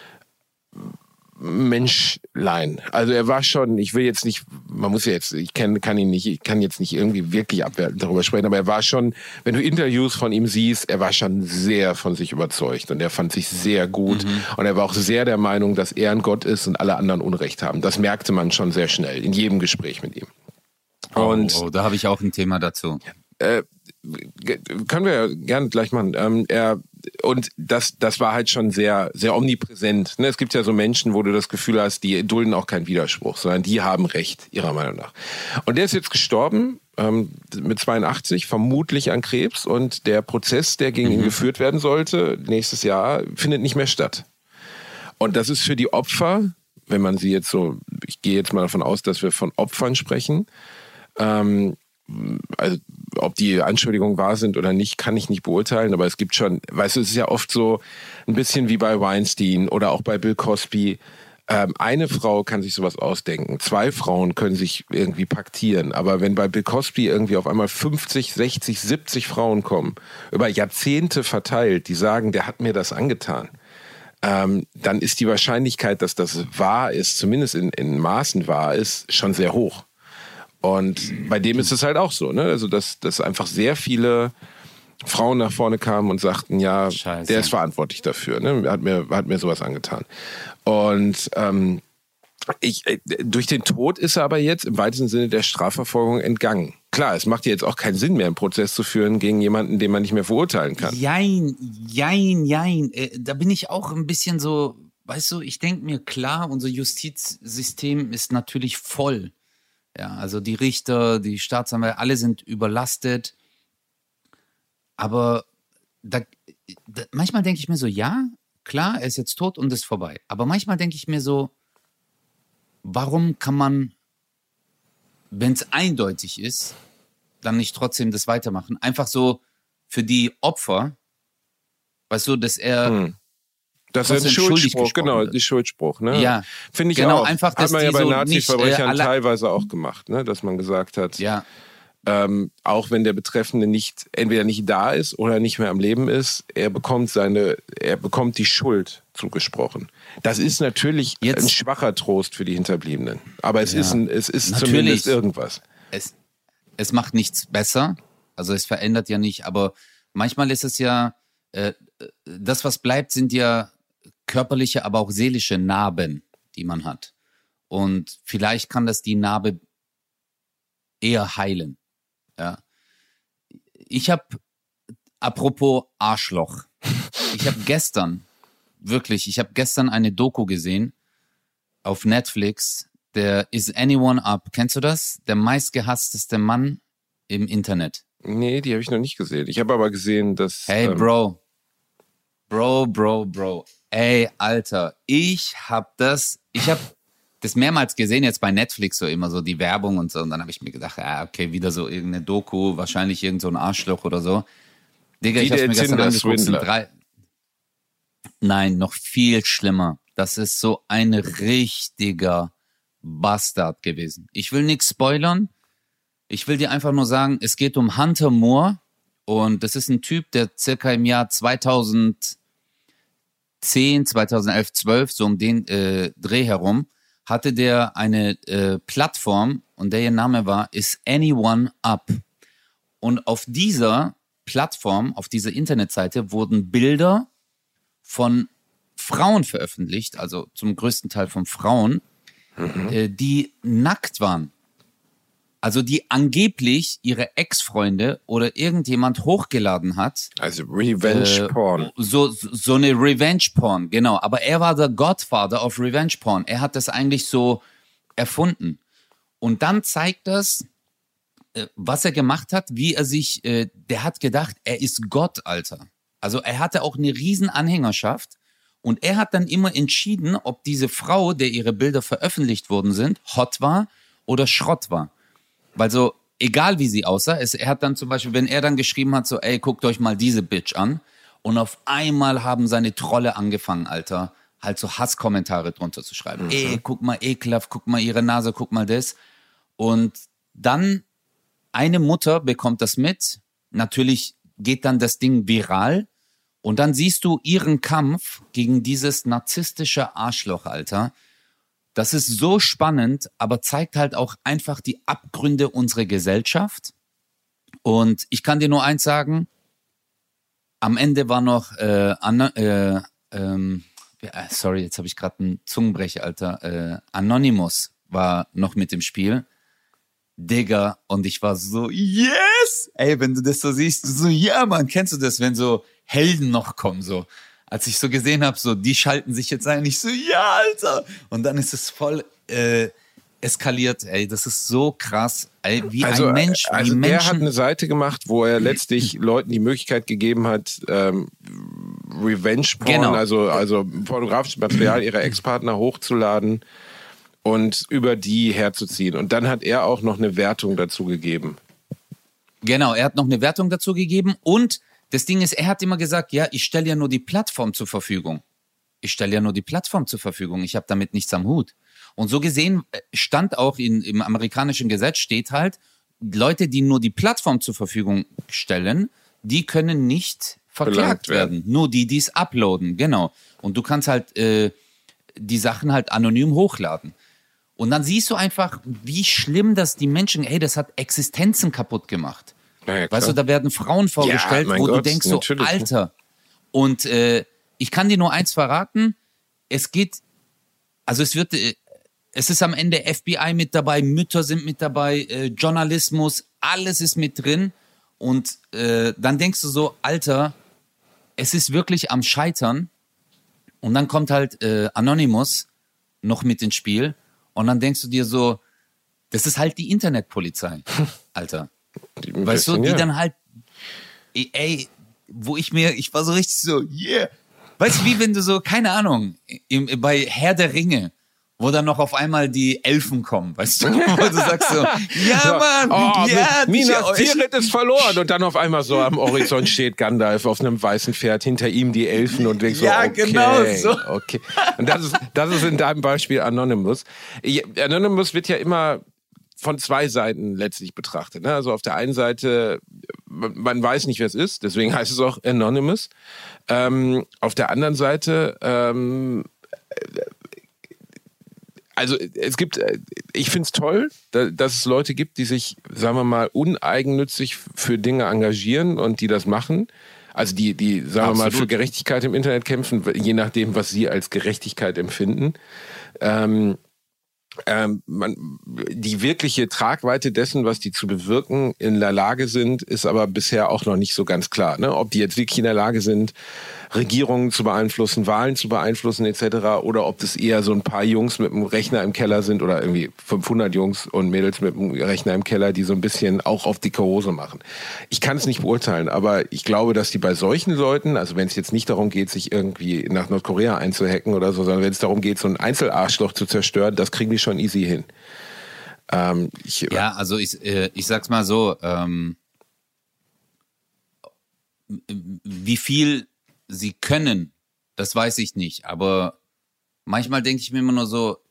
Menschlein. Also er war schon, ich will jetzt nicht, man muss ja jetzt, ich kann, kann ihn nicht, ich kann jetzt nicht irgendwie wirklich abwertend darüber sprechen, aber er war schon, wenn du Interviews von ihm siehst, er war schon sehr von sich überzeugt und er fand sich sehr gut mhm. und er war auch sehr der Meinung, dass er ein Gott ist und alle anderen Unrecht haben. Das merkte man schon sehr schnell in jedem Gespräch mit ihm. Und oh, oh, da habe ich auch ein Thema dazu. Äh, können wir ja gerne gleich machen. Ähm, er Und das, das war halt schon sehr, sehr omnipräsent. Ne? Es gibt ja so Menschen, wo du das Gefühl hast, die dulden auch keinen Widerspruch, sondern die haben Recht, ihrer Meinung nach. Und der ist jetzt gestorben, ähm, mit zweiundachtzig, vermutlich an Krebs. Und der Prozess, der gegen ihn geführt werden sollte, nächstes Jahr, findet nicht mehr statt. Und das ist für die Opfer, wenn man sie jetzt so, ich gehe jetzt mal davon aus, dass wir von Opfern sprechen, ähm, also ob die Anschuldigungen wahr sind oder nicht, kann ich nicht beurteilen, aber es gibt schon, weißt du, es ist ja oft so ein bisschen wie bei Weinstein oder auch bei Bill Cosby. Ähm, eine Frau kann sich sowas ausdenken, zwei Frauen können sich irgendwie paktieren, aber wenn bei Bill Cosby irgendwie auf einmal fünfzig, sechzig, siebzig Frauen kommen, über Jahrzehnte verteilt, die sagen, der hat mir das angetan, ähm, dann ist die Wahrscheinlichkeit, dass das wahr ist, zumindest in, in Maßen wahr ist, schon sehr hoch. Und bei dem ist es halt auch so, ne? Also dass, dass einfach sehr viele Frauen nach vorne kamen und sagten, ja, Scheiße. Der ist verantwortlich dafür, ne? Hat mir, hat mir sowas angetan. Und ähm, ich, durch den Tod ist er aber jetzt im weitesten Sinne der Strafverfolgung entgangen. Klar, es macht ja jetzt auch keinen Sinn mehr, einen Prozess zu führen gegen jemanden, den man nicht mehr verurteilen kann. Jein, jein, jein. Äh, da bin ich auch ein bisschen so, weißt du, ich denke mir, klar, unser Justizsystem ist natürlich voll. Ja, also die Richter, die Staatsanwälte, alle sind überlastet. Aber da, da, manchmal denke ich mir so, ja, klar, er ist jetzt tot und ist vorbei. Aber manchmal denke ich mir so, warum kann man, wenn es eindeutig ist, dann nicht trotzdem das weitermachen? Einfach so für die Opfer, weißt du, dass er... Hm. Das ist ein Schuldspruch, genau, die Schuldspruch, ne? Ja, finde ich genau, auch. Einfach, dass hat man ja bei so Nazi-Verbrechern nicht, äh, teilweise auch gemacht, ne? Dass man gesagt hat, ja. ähm, auch wenn der Betreffende nicht entweder nicht da ist oder nicht mehr am Leben ist, er bekommt seine, er bekommt die Schuld zugesprochen. Das ist natürlich Jetzt, ein schwacher Trost für die Hinterbliebenen, aber es ja, ist, ein, es ist zumindest irgendwas. Es, es macht nichts besser, also es verändert ja nicht, aber manchmal ist es ja, äh, das, was bleibt, sind ja körperliche, aber auch seelische Narben, die man hat. Und vielleicht kann das die Narbe eher heilen. Ja. Ich habe, apropos Arschloch, ich habe gestern, wirklich, ich habe gestern eine Doku gesehen auf Netflix, der Is Anyone Up? Kennst du das? Der meistgehassteste Mann im Internet. Nee, die habe ich noch nicht gesehen. Ich habe aber gesehen, dass... Hey, ähm Bro. Bro, Bro, Bro. Ey, Alter, ich hab das, ich hab das mehrmals gesehen, jetzt bei Netflix so immer so die Werbung und so. Und dann habe ich mir gedacht, ja, okay, wieder so irgendeine Doku, wahrscheinlich irgend so ein Arschloch oder so. Digga, ich hab's mir gestern angeguckt, sind drei... Nein, noch viel schlimmer. Das ist so ein richtiger Bastard gewesen. Ich will nichts spoilern. Ich will dir einfach nur sagen, es geht um Hunter Moore. Und das ist ein Typ, der circa im Jahr zweitausendzehn, zweitausendelf, zwölf, so um den äh, Dreh herum, hatte der eine äh, Plattform und der ihr Name war Is Anyone Up? Und auf dieser Plattform, auf dieser Internetseite wurden Bilder von Frauen veröffentlicht, also zum größten Teil von Frauen, mhm. äh, die nackt waren. Also die angeblich ihre Ex-Freunde oder irgendjemand hochgeladen hat. Also Revenge-Porn. Äh, so, so eine Revenge-Porn, genau. Aber er war der Godfather of Revenge-Porn. Er hat das eigentlich so erfunden. Und dann zeigt das, äh, was er gemacht hat, wie er sich, äh, der hat gedacht, er ist Gott, Alter. Also er hatte auch eine riesen Anhängerschaft. Und er hat dann immer entschieden, ob diese Frau, der ihre Bilder veröffentlicht worden sind, hot war oder Schrott war. Weil so, egal wie sie aussah, es, er hat dann zum Beispiel, wenn er dann geschrieben hat, so, ey, guckt euch mal diese Bitch an. Und auf einmal haben seine Trolle angefangen, Alter, halt so Hasskommentare drunter zu schreiben. Mhm. Ey, guck mal, ekelhaft, guck mal ihre Nase, guck mal das. Und dann, eine Mutter bekommt das mit. Natürlich geht dann das Ding viral. Und dann siehst du ihren Kampf gegen dieses narzisstische Arschloch, Alter. Das ist so spannend, aber zeigt halt auch einfach die Abgründe unserer Gesellschaft. Und ich kann dir nur eins sagen, am Ende war noch, äh, An- äh, ähm, sorry, jetzt habe ich gerade einen Zungenbrecher, Alter, äh, Anonymous war noch mit im Spiel. Digga, und ich war so, yes! Ey, wenn du das so siehst, so, ja, Mann, kennst du das, wenn so Helden noch kommen, so. Als ich so gesehen habe, so, die schalten sich jetzt ein, ich so, ja, Alter! Und dann ist es voll äh, eskaliert, ey, das ist so krass, ey, wie also, ein Mensch, wie also Menschen... der hat eine Seite gemacht, wo er letztlich Leuten die Möglichkeit gegeben hat, ähm, Revenge-Porn, genau. also, also pornografisches Material ihrer Ex-Partner hochzuladen und über die herzuziehen. Und dann hat er auch noch eine Wertung dazu gegeben. Genau, er hat noch eine Wertung dazu gegeben und das Ding ist, er hat immer gesagt, ja, ich stelle ja nur die Plattform zur Verfügung. Ich stelle ja nur die Plattform zur Verfügung. Ich habe damit nichts am Hut. Und so gesehen stand auch in, im amerikanischen Gesetz, steht halt, Leute, die nur die Plattform zur Verfügung stellen, die können nicht verklagt werden. werden. Nur die, die es uploaden, genau. Und du kannst halt äh, die Sachen halt anonym hochladen. Und dann siehst du einfach, wie schlimm das die Menschen, ey, das hat Existenzen kaputt gemacht. Ja, weißt du, da werden Frauen vorgestellt, ja, wo Gott, du denkst so, Alter. Und äh, ich kann dir nur eins verraten, es geht, also es wird, äh, es ist am Ende F B I mit dabei, Mütter sind mit dabei, äh, Journalismus, alles ist mit drin. Und äh, dann denkst du so, Alter, es ist wirklich am Scheitern. Und dann kommt halt äh, Anonymous noch mit ins Spiel. Und dann denkst du dir so, das ist halt die Internetpolizei, Alter. Die weißt du, die ja. dann halt, ey, wo ich mir, ich war so richtig so, yeah. Weißt du, wie wenn du so, keine Ahnung, im, bei Herr der Ringe, wo dann noch auf einmal die Elfen kommen, weißt du, wo du sagst so, ja so, Mann, oh, ja, Minas Tirith ist verloren und dann auf einmal so am Horizont steht Gandalf auf einem weißen Pferd, hinter ihm die Elfen und denkst ja, so, okay, genau so. okay. Und das ist, das ist in deinem Beispiel Anonymous. Anonymous wird ja immer von zwei Seiten letztlich betrachtet. Ne? Also auf der einen Seite, man weiß nicht, wer es ist, deswegen heißt es auch Anonymous. Ähm, auf der anderen Seite, ähm, also es gibt, ich finde es toll, dass es Leute gibt, die sich, sagen wir mal, uneigennützig für Dinge engagieren und die das machen. Also die, die sagen Absolut. wir mal, für Gerechtigkeit im Internet kämpfen, je nachdem, was sie als Gerechtigkeit empfinden. Ähm, Ähm, man, die wirkliche Tragweite dessen, was die zu bewirken in der Lage sind, ist aber bisher auch noch nicht so ganz klar. Ne? Ob die jetzt wirklich in der Lage sind, Regierungen zu beeinflussen, Wahlen zu beeinflussen et cetera oder ob das eher so ein paar Jungs mit einem Rechner im Keller sind oder irgendwie fünfhundert Jungs und Mädels mit einem Rechner im Keller, die so ein bisschen auch auf dicke Hose machen. Ich kann es nicht beurteilen, aber ich glaube, dass die bei solchen Leuten, also wenn es jetzt nicht darum geht, sich irgendwie nach Nordkorea einzuhacken oder so, sondern wenn es darum geht, so ein Einzelarschloch zu zerstören, das kriegen die schon easy hin. Ähm, ich, ja, also ich, äh, ich sag's mal so, ähm, wie viel sie können, das weiß ich nicht, aber manchmal denke ich mir immer nur so,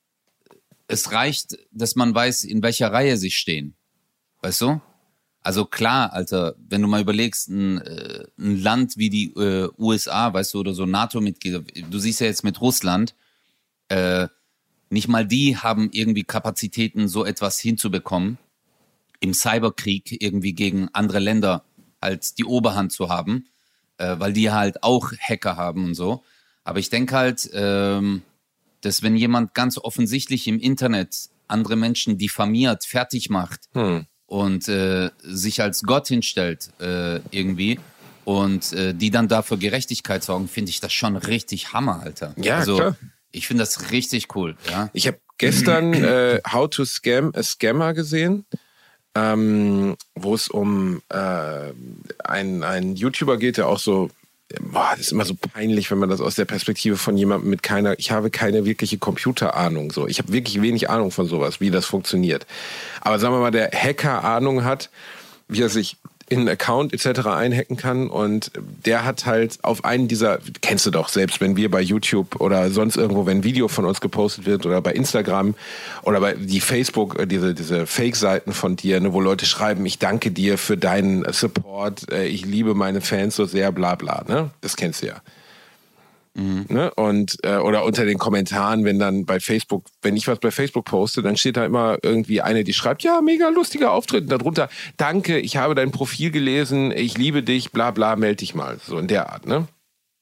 es reicht, dass man weiß, in welcher Reihe sie stehen. Weißt du? Also klar, Alter, wenn du mal überlegst, ein, äh, ein Land wie die äh, U S A, weißt du, oder so NATO-Mitglieder, du siehst ja jetzt mit Russland, äh, nicht mal die haben irgendwie Kapazitäten, so etwas hinzubekommen, im Cyberkrieg irgendwie gegen andere Länder halt die Oberhand zu haben, äh, weil die halt auch Hacker haben und so. Aber ich denke halt, ähm, dass wenn jemand ganz offensichtlich im Internet andere Menschen diffamiert, fertig macht hm. und äh, sich als Gott hinstellt äh, irgendwie und äh, die dann dafür Gerechtigkeit sorgen, finde ich das schon richtig Hammer, Alter. Ja, also, klar. Ich finde das richtig cool. Ja? Ich habe gestern äh, How to Scam a Scammer gesehen, ähm, wo es um äh, einen, einen YouTuber geht, der auch so, boah, das ist immer so peinlich, wenn man das aus der Perspektive von jemandem mit keiner, ich habe keine wirkliche Computerahnung. So. Ich habe wirklich wenig Ahnung von sowas, wie das funktioniert. Aber sagen wir mal, der Hacker Ahnung hat, wie er sich in einen Account et cetera einhacken kann und der hat halt auf einen dieser, kennst du doch, selbst wenn wir bei YouTube oder sonst irgendwo, wenn ein Video von uns gepostet wird oder bei Instagram oder bei die Facebook, diese, diese Fake-Seiten von dir, ne, wo Leute schreiben, ich danke dir für deinen Support, ich liebe meine Fans so sehr, bla bla, ne? Das kennst du ja. Mhm. Ne? Und, äh, oder unter den Kommentaren, wenn dann bei Facebook, wenn ich was bei Facebook poste, dann steht da immer irgendwie eine, die schreibt, ja, mega lustiger Auftritt. Und darunter, danke, ich habe dein Profil gelesen, ich liebe dich, bla bla, melde dich mal. So in der Art, ne?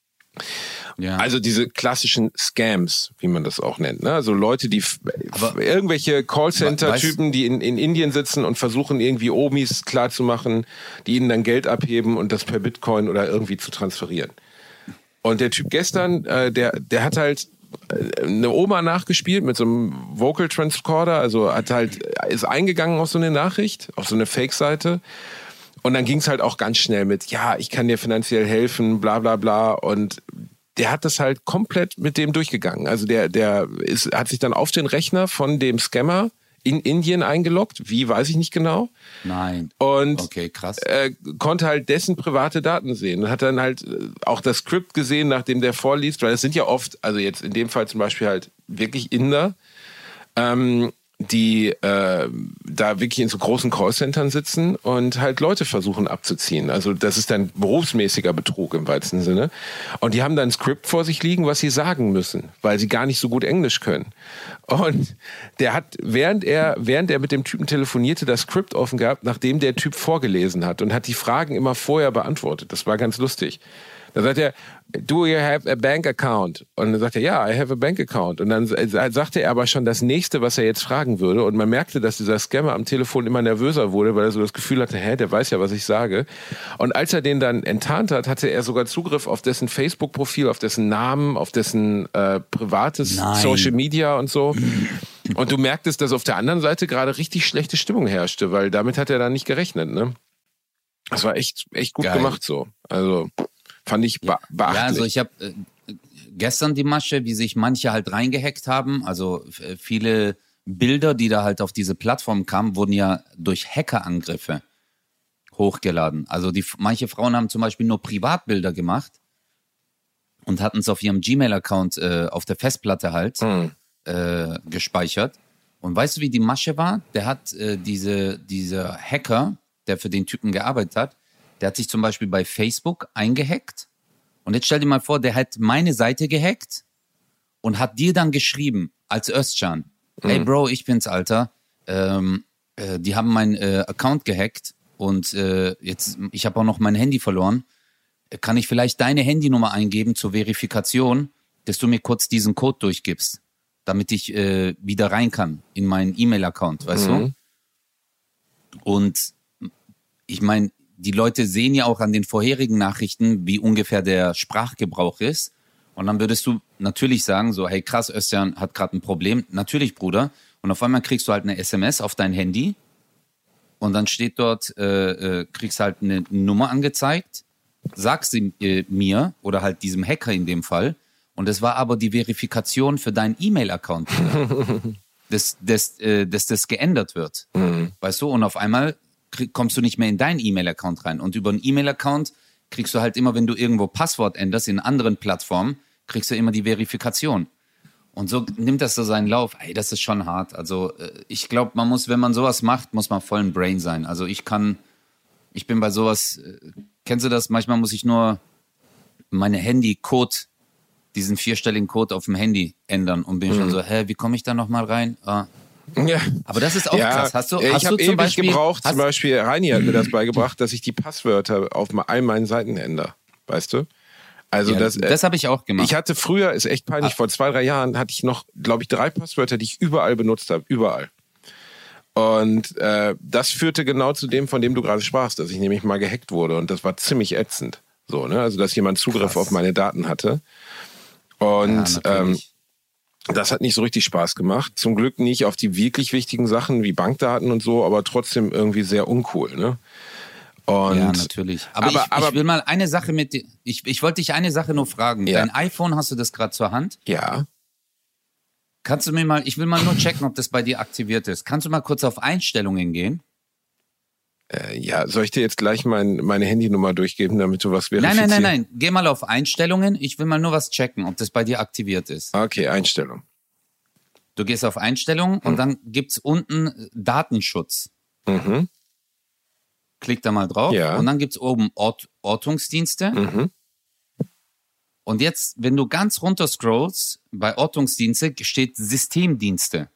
Ja. Also diese klassischen Scams, wie man das auch nennt. Ne? Also Leute, die f- Aber irgendwelche Callcenter-Typen, die in, in Indien sitzen und versuchen irgendwie Omis klarzumachen, die ihnen dann Geld abheben und das per Bitcoin oder irgendwie zu transferieren. Und der Typ gestern, äh, der, der hat halt eine Oma nachgespielt mit so einem Vocal Transcorder, also hat halt, ist eingegangen auf so eine Nachricht, auf so eine Fake-Seite. Und dann ging es halt auch ganz schnell mit, ja, ich kann dir finanziell helfen, bla bla bla. Und der hat das halt komplett mit dem durchgegangen. Also der, der ist, hat sich dann auf den Rechner von dem Scammer in Indien eingeloggt. Wie, weiß ich nicht genau. Nein. Und okay, krass. Äh, konnte halt dessen private Daten sehen und hat dann halt auch das Skript gesehen, nachdem der vorliest, weil es sind ja oft, also jetzt in dem Fall zum Beispiel halt wirklich Inder, ähm, die äh, da wirklich in so großen Callcentern sitzen und halt Leute versuchen abzuziehen. Also das ist dann berufsmäßiger Betrug im weitesten Sinne. Und die haben dann ein Skript vor sich liegen, was sie sagen müssen, weil sie gar nicht so gut Englisch können. Und der hat, während er, während er mit dem Typen telefonierte, das Skript offen gehabt, nachdem der Typ vorgelesen hat und hat die Fragen immer vorher beantwortet. Das war ganz lustig. Dann sagt er, do you have a bank account? Und dann sagt er, ja, I have a bank account. Und dann sagte er aber schon das Nächste, was er jetzt fragen würde. Und man merkte, dass dieser Scammer am Telefon immer nervöser wurde, weil er so das Gefühl hatte, hä, der weiß ja, was ich sage. Und als er den dann enttarnt hat, hatte er sogar Zugriff auf dessen Facebook-Profil, auf dessen Namen, auf dessen äh, privates Nein. Social Media und so. Und du merktest, dass auf der anderen Seite gerade richtig schlechte Stimmung herrschte, weil damit hat er dann nicht gerechnet, ne? Das war echt, echt gut Geil. gemacht so. Also... Fand ich be- beachtlich. Ja, also ich habe äh, gestern die Masche, wie sich manche halt reingehackt haben. Also äh, viele Bilder, die da halt auf diese Plattform kamen, wurden ja durch Hackerangriffe hochgeladen. Also die manche Frauen haben zum Beispiel nur Privatbilder gemacht und hatten es auf ihrem Gmail-Account äh, auf der Festplatte halt mhm. äh, gespeichert. Und weißt du, wie die Masche war? Der hat äh, diese dieser Hacker, der für den Typen gearbeitet hat, der hat sich zum Beispiel bei Facebook eingehackt und jetzt stell dir mal vor, der hat meine Seite gehackt und hat dir dann geschrieben, als Özcan, mhm. hey Bro, ich bin's, Alter, ähm, äh, die haben meinen äh, Account gehackt und äh, jetzt, ich habe auch noch mein Handy verloren, kann ich vielleicht deine Handynummer eingeben zur Verifikation, dass du mir kurz diesen Code durchgibst, damit ich äh, wieder rein kann in meinen E-Mail-Account, weißt mhm. du? Und ich meine, die Leute sehen ja auch an den vorherigen Nachrichten, wie ungefähr der Sprachgebrauch ist. Und dann würdest du natürlich sagen, so, hey krass, Özcan hat gerade ein Problem. Natürlich, Bruder. Und auf einmal kriegst du halt eine S M S auf dein Handy. Und dann steht dort, äh, äh, kriegst halt eine Nummer angezeigt. Sagst sie äh, mir, oder halt diesem Hacker in dem Fall. Und es war aber die Verifikation für deinen E-Mail-Account. dass, dass, äh, dass das geändert wird. Mhm. Weißt du? Und auf einmal kommst du nicht mehr in deinen E-Mail-Account rein. Und über einen E-Mail-Account kriegst du halt immer, wenn du irgendwo Passwort änderst, in anderen Plattformen, kriegst du immer die Verifikation. Und so nimmt das so seinen Lauf. Ey, das ist schon hart. Also ich glaube, man muss, wenn man sowas macht, muss man voll ein Brain sein. Also ich kann, ich bin bei sowas, kennst du das? Manchmal muss ich nur meine Handy-Code, diesen vierstelligen Code auf dem Handy ändern und bin mhm. schon so, hä, wie komme ich da nochmal rein? Ah. Ja. Aber das ist auch ja. krass. Hast du, ich hast habe du zum ewig Beispiel, gebraucht, hast, zum Beispiel Reini hat mir das beigebracht, dass ich die Passwörter auf all meinen Seiten ändere. Weißt du? Also ja, das, das habe ich auch gemacht. Ich hatte früher, ist echt peinlich, ah. vor zwei, drei Jahren hatte ich noch, glaube ich, drei Passwörter, die ich überall benutzt habe. Überall. Und äh, das führte genau zu dem, von dem du gerade sprachst, dass ich nämlich mal gehackt wurde. Und das war ziemlich ätzend. So, ne? Also, dass jemand Zugriff Krass. auf meine Daten hatte. Und ja, ähm, das hat nicht so richtig Spaß gemacht. Zum Glück nicht auf die wirklich wichtigen Sachen wie Bankdaten und so, aber trotzdem irgendwie sehr uncool, ne? Und ja, natürlich. Aber, aber, ich, aber ich will mal eine Sache mit dir, ich, ich wollte dich eine Sache nur fragen. Ja. Dein iPhone, hast du das gerade zur Hand? Ja. Kannst du mir mal, ich will mal nur checken, ob das bei dir aktiviert ist. Kannst du mal kurz auf Einstellungen gehen? Äh, ja, soll ich dir jetzt gleich mein, meine Handynummer durchgeben, damit du was verifizierst? Nein, nein, nein, nein. Geh mal auf Einstellungen. Ich will mal nur was checken, ob das bei dir aktiviert ist. Okay, Einstellung. Du gehst auf Einstellungen und mhm. dann gibt's unten Datenschutz. Mhm. Klick da mal drauf. Ja. Und dann gibt's oben Ort, Ortungsdienste. Mhm. Und jetzt, wenn du ganz runter scrollst, bei Ortungsdienste steht Systemdienste.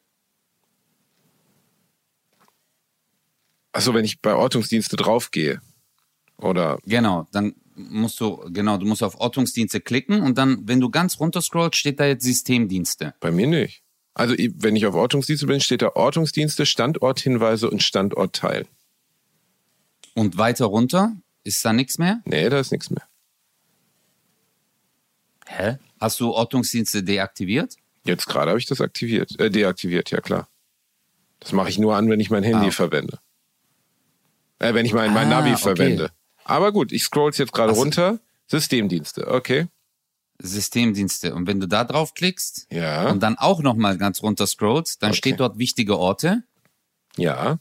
Achso, wenn ich bei Ortungsdienste draufgehe, oder? Genau, dann musst du, genau, du musst auf Ortungsdienste klicken und dann, wenn du ganz runter scrollst, steht da jetzt Systemdienste. Bei mir nicht. Also, wenn ich auf Ortungsdienste bin, steht da Ortungsdienste, Standorthinweise und Standortteil. Und weiter runter, ist da nichts mehr? Nee, da ist nichts mehr. Hä? Hast du Ortungsdienste deaktiviert? Jetzt gerade habe ich das aktiviert, äh, deaktiviert, ja klar. Das mache ich nur an, wenn ich mein Handy ah. verwende. Äh, wenn ich mein, mein ah, Navi okay. verwende. Aber gut, ich scroll's jetzt gerade runter. Systemdienste, okay. Systemdienste. Und wenn du da drauf klickst ja. und dann auch nochmal ganz runter scrollst, dann okay. steht dort wichtige Orte. Ja.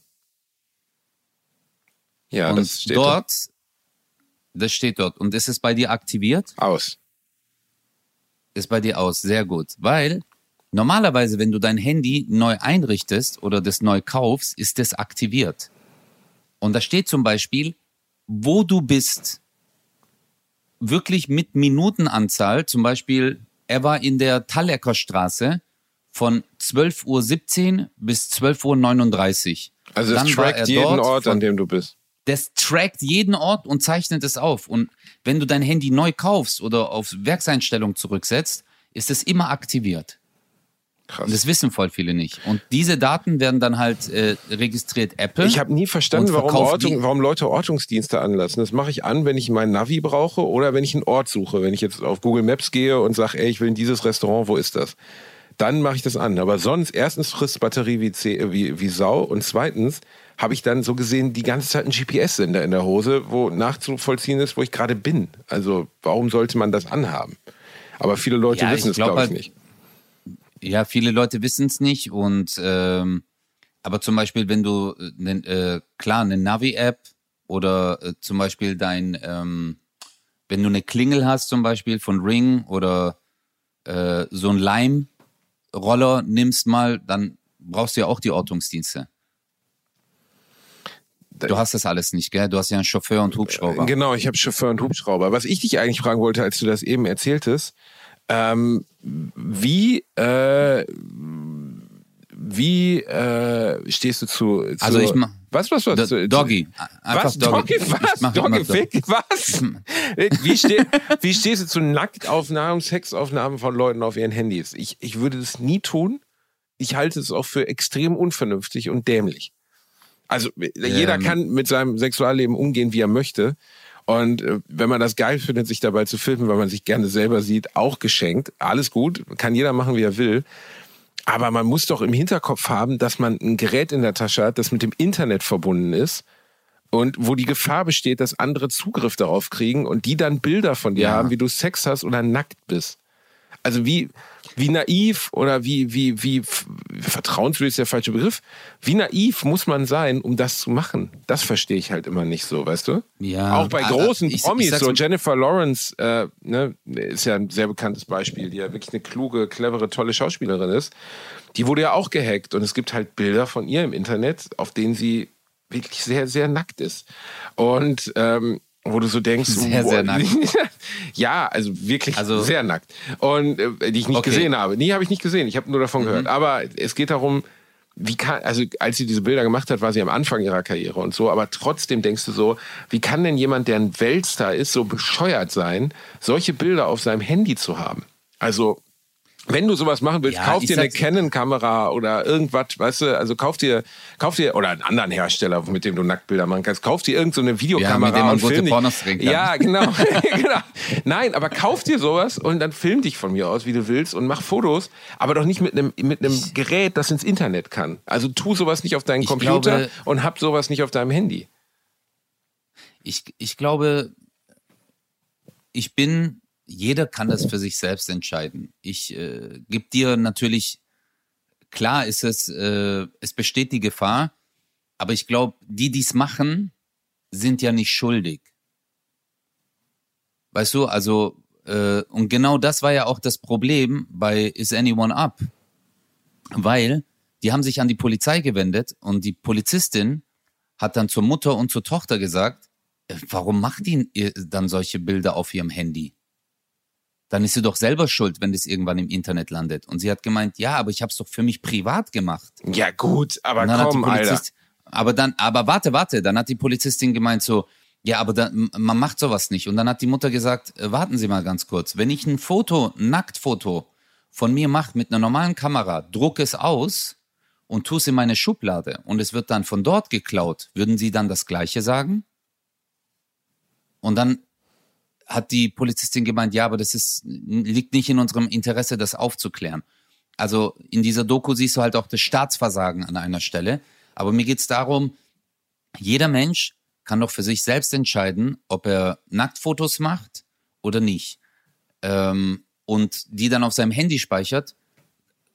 Ja, und das steht dort, das steht dort. Und ist es bei dir aktiviert? Aus. Ist bei dir aus, sehr gut. Weil normalerweise, wenn du dein Handy neu einrichtest oder das neu kaufst, ist das aktiviert. Und da steht zum Beispiel, wo du bist, wirklich mit Minutenanzahl, zum Beispiel, er war in der Tallecker Straße von zwölf Uhr siebzehn bis zwölf Uhr neununddreißig. Also es Dann war er trackt jeden dort Ort, von, an dem du bist. Das trackt jeden Ort und zeichnet es auf. Und wenn du dein Handy neu kaufst oder auf Werkseinstellung zurücksetzt, ist es immer aktiviert. Krass. Und das wissen voll viele nicht. Und diese Daten werden dann halt äh, registriert Apple. Ich habe nie verstanden, warum, Ortung, warum Leute Ortungsdienste anlassen. Das mache ich an, wenn ich mein Navi brauche oder wenn ich einen Ort suche. Wenn ich jetzt auf Google Maps gehe und sage, ey, ich will in dieses Restaurant, wo ist das? Dann mache ich das an. Aber sonst, erstens frisst Batterie wie, wie, wie Sau und zweitens habe ich dann so gesehen die ganze Zeit einen G P S-Sender in der Hose, wo nachzuvollziehen ist, wo ich gerade bin. Also warum sollte man das anhaben? Aber viele Leute ja, wissen es, glaube ich, halt, nicht. Ja, viele Leute wissen es nicht. Und ähm, aber zum Beispiel, wenn du ne, äh, klar eine Navi-App oder äh, zum Beispiel dein, ähm, wenn du eine Klingel hast, zum Beispiel von Ring oder äh, so ein Lime-Roller nimmst mal, dann brauchst du ja auch die Ortungsdienste. Du hast das alles nicht, gell? Du hast ja einen Chauffeur und Hubschrauber. Genau, ich habe Chauffeur und Hubschrauber. Was ich dich eigentlich fragen wollte, als du das eben erzähltest, ähm, wie äh, wie äh, stehst du zu, zu also ich mach, was was was do, Doggy einfach was Doggy, Doggy was Doggy Fick was wie, steh, wie stehst du zu Nacktaufnahmen, Sexaufnahmen von Leuten auf ihren Handys? Ich ich würde das nie tun. Ich halte es auch für extrem unvernünftig und dämlich. Also jeder ähm, kann mit seinem Sexualleben umgehen, wie er möchte. Und äh, wenn man das geil findet, sich dabei zu filmen, weil man sich gerne selber sieht, auch geschenkt. Alles gut, kann jeder machen, wie er will. Aber man muss doch im Hinterkopf haben, dass man ein Gerät in der Tasche hat, das mit dem Internet verbunden ist und wo die Gefahr besteht, dass andere Zugriff darauf kriegen und die dann Bilder von dir ja. haben, wie du Sex hast oder nackt bist. Also wie... Wie naiv oder wie, wie, wie, vertrauenswürdig ist der falsche Begriff, wie naiv muss man sein, um das zu machen? Das verstehe ich halt immer nicht so, weißt du? Ja. Auch bei großen ich, Promis, ich so Jennifer Lawrence, äh, ne, ist ja ein sehr bekanntes Beispiel, die ja wirklich eine kluge, clevere, tolle Schauspielerin ist. Die wurde ja auch gehackt und es gibt halt Bilder von ihr im Internet, auf denen sie wirklich sehr, sehr nackt ist. Und, ähm, wo du so denkst, sehr, wow, sehr nackt. Ja, also wirklich also, sehr nackt. Und äh, die ich nicht okay. gesehen habe. Nie habe ich nicht gesehen, ich habe nur davon mhm. gehört. Aber es geht darum, wie kann, also als sie diese Bilder gemacht hat, war sie am Anfang ihrer Karriere und so, aber trotzdem denkst du so, wie kann denn jemand, der ein Weltstar ist, so bescheuert sein, solche Bilder auf seinem Handy zu haben? Also wenn du sowas machen willst, ja, kauf dir eine Canon-Kamera oder irgendwas, weißt du, also kauf dir, kauf dir, oder einen anderen Hersteller, mit dem du Nacktbilder machen kannst, kauf dir irgendeine so Videokamera ja, mit dem man und film Pornos drehen kann. Ja, genau, genau. Nein, aber kauf dir sowas und dann film dich von mir aus, wie du willst und mach Fotos, aber doch nicht mit einem, mit einem ich, Gerät, das ins Internet kann. Also tu sowas nicht auf deinen Computer glaube, und hab sowas nicht auf deinem Handy. Ich, ich glaube, ich bin Jeder kann das für sich selbst entscheiden. Ich äh, gebe dir natürlich, klar ist es, äh, es besteht die Gefahr, aber ich glaube, die, die es machen, sind ja nicht schuldig. Weißt du, also, äh, und genau das war ja auch das Problem bei Is Anyone Up? Weil die haben sich an die Polizei gewendet und die Polizistin hat dann zur Mutter und zur Tochter gesagt, äh, warum macht die dann solche Bilder auf ihrem Handy? Dann ist sie doch selber schuld, wenn das irgendwann im Internet landet. Und sie hat gemeint, ja, aber ich habe es doch für mich privat gemacht. Ja gut, aber komm, Alter. Aber dann, aber warte, warte, dann hat die Polizistin gemeint so, ja, aber dann, man macht sowas nicht. Und dann hat die Mutter gesagt, äh, warten Sie mal ganz kurz. Wenn ich ein Foto, ein Nacktfoto von mir mache mit einer normalen Kamera, drucke es aus und tue es in meine Schublade und es wird dann von dort geklaut, würden Sie dann das Gleiche sagen? Und dann hat die Polizistin gemeint, ja, aber das ist, liegt nicht in unserem Interesse, das aufzuklären. Also in dieser Doku siehst du halt auch das Staatsversagen an einer Stelle. Aber mir geht es darum, jeder Mensch kann doch für sich selbst entscheiden, ob er Nacktfotos macht oder nicht. Ähm, und die dann auf seinem Handy speichert.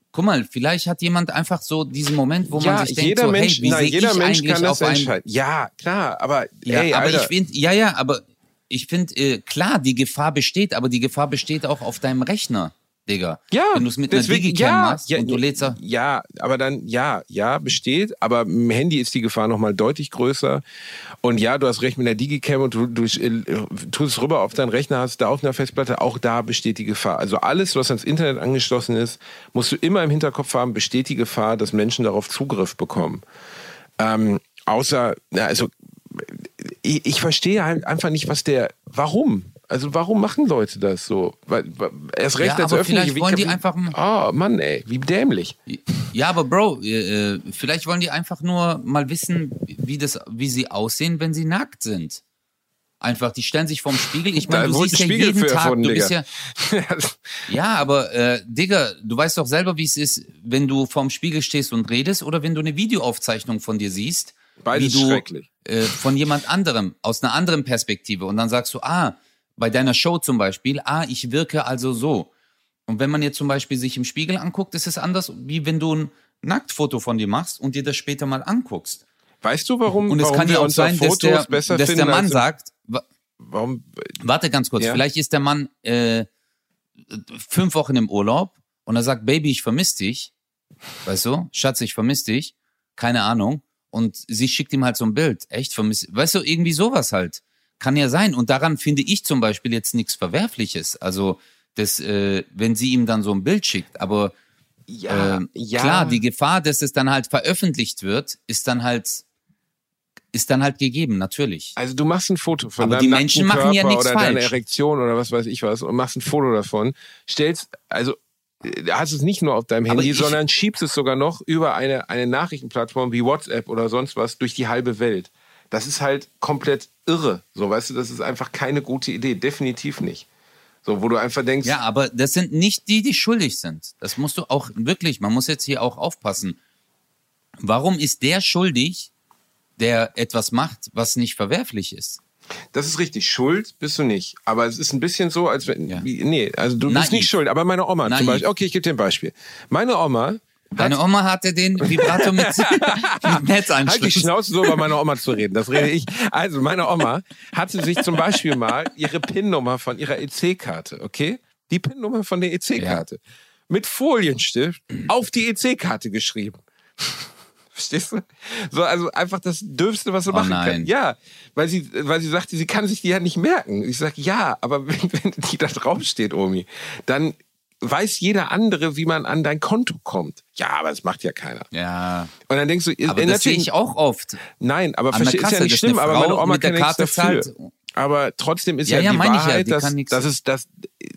guck mal, vielleicht hat jemand einfach so diesen Moment, wo ja, man sich denkt, jeder so, Mensch, hey, wie nein, sehe jeder ich Mensch eigentlich kann das auf einem... entscheiden. Ja, klar, aber Ja, ey, aber Alter. ich finde, ja, ja, aber ich finde, äh, klar, die Gefahr besteht, aber die Gefahr besteht auch auf deinem Rechner, Digga. Ja, wenn du es mit deswegen, einer Digicam ja, machst ja, und du lädst auch... Ja, aber dann, ja, ja, besteht, aber im Handy ist die Gefahr nochmal deutlich größer. Und ja, du hast recht mit der Digicam und du, du äh, tust es rüber auf deinen Rechner, hast da auf einer Festplatte, auch da besteht die Gefahr. Also alles, was ans Internet angeschlossen ist, musst du immer im Hinterkopf haben, besteht die Gefahr, dass Menschen darauf Zugriff bekommen. Ähm, außer, na, also, ich, ich verstehe halt einfach nicht, was der, warum? Also warum machen Leute das so? Weil, weil, erst recht Ja, als aber öffentliche... vielleicht wollen wie, die einfach... Oh Mann, ey, wie dämlich. Ja, aber Bro, äh, vielleicht wollen die einfach nur mal wissen, wie, das, wie sie aussehen, wenn sie nackt sind. Einfach, die stellen sich vorm Spiegel. Ich meine, Da du wurde siehst ein ja Spiegel jeden für Tag, erfunden, du bist Digga. ja... Ja, aber äh, Digga, du weißt doch selber, wie es ist, wenn du vorm Spiegel stehst und redest oder wenn du eine Videoaufzeichnung von dir siehst, Beides wie du schrecklich. äh, von jemand anderem, aus einer anderen Perspektive und dann sagst du, ah, bei deiner Show zum Beispiel, ah, ich wirke also so. Und wenn man jetzt zum Beispiel sich im Spiegel anguckt, ist es anders, wie wenn du ein Nacktfoto von dir machst und dir das später mal anguckst. Weißt du, warum, Und es warum kann wir ja auch uns sein, auf dass Fotos der, besser dass finden? der Mann als- sagt, wa- Warum? warte ganz kurz, Ja. vielleicht ist der Mann äh, fünf Wochen im Urlaub und er sagt, Baby, ich vermisse dich. Weißt du, Schatz, ich vermisse dich. Keine Ahnung. Und sie schickt ihm halt so ein Bild. Echt vermisst. Weißt du, irgendwie sowas halt. Kann ja sein. Und daran finde ich zum Beispiel jetzt nichts Verwerfliches. Also, das, äh, wenn sie ihm dann so ein Bild schickt. Aber Ja, ähm, ja. klar, die Gefahr, dass es dann halt veröffentlicht wird, ist dann halt, ist dann halt gegeben, natürlich. Also du machst ein Foto von Aber deinem die nackten Menschen machen Körper ja nichts oder deiner falsch. Erektion oder was weiß ich was und machst ein Foto davon, stellst, also äh, hast es nicht nur auf deinem Aber Handy, ich- sondern schiebst es sogar noch über eine, eine Nachrichtenplattform wie WhatsApp oder sonst was durch die halbe Welt. Das ist halt komplett irre. So, weißt du, das ist einfach keine gute Idee. Definitiv nicht. So, wo du einfach denkst, Ja, aber das sind nicht die, die schuldig sind. Das musst du auch wirklich, man muss jetzt hier auch aufpassen. Warum ist der schuldig, der etwas macht, was nicht verwerflich ist? das ist richtig. Schuld bist du nicht. Aber es ist ein bisschen so, als wenn, Ja. wie, nee, also du Naiv. bist nicht schuld. Aber meine Oma Naiv. zum Beispiel, okay, ich gebe dir ein Beispiel. Meine Oma Deine Oma hatte den Vibrator mit, mit Netzanschluss. Halt die Schnauze, so über meine Oma zu reden. Das rede ich. Also, meine Oma hatte sich zum Beispiel mal ihre PIN-Nummer von ihrer E C-Karte, okay? Die PIN-Nummer von der E C-Karte. Mit Folienstift auf die E C-Karte geschrieben. Verstehst du? So, also einfach das Dürfste, was du Oh machen nein. kannst. Ja, weil sie, weil sie sagte, sie kann sich die ja nicht merken. Ich sag, ja, aber wenn, wenn die da draufsteht, Omi, dann weiß jeder andere, wie man an dein Konto kommt. Ja, aber das macht ja keiner. Ja, Und dann denkst du, aber das sehe ich auch oft. Nein, aber An der versteh, ist ja Kasse, nicht dass schlimm, eine aber meine Frau Oma mit der kann nichts Karte dafür. zahlt. Aber trotzdem ist Ja, ja, ja, die meine ich ja, Wahrheit, die dass, kann nichts- dass es das,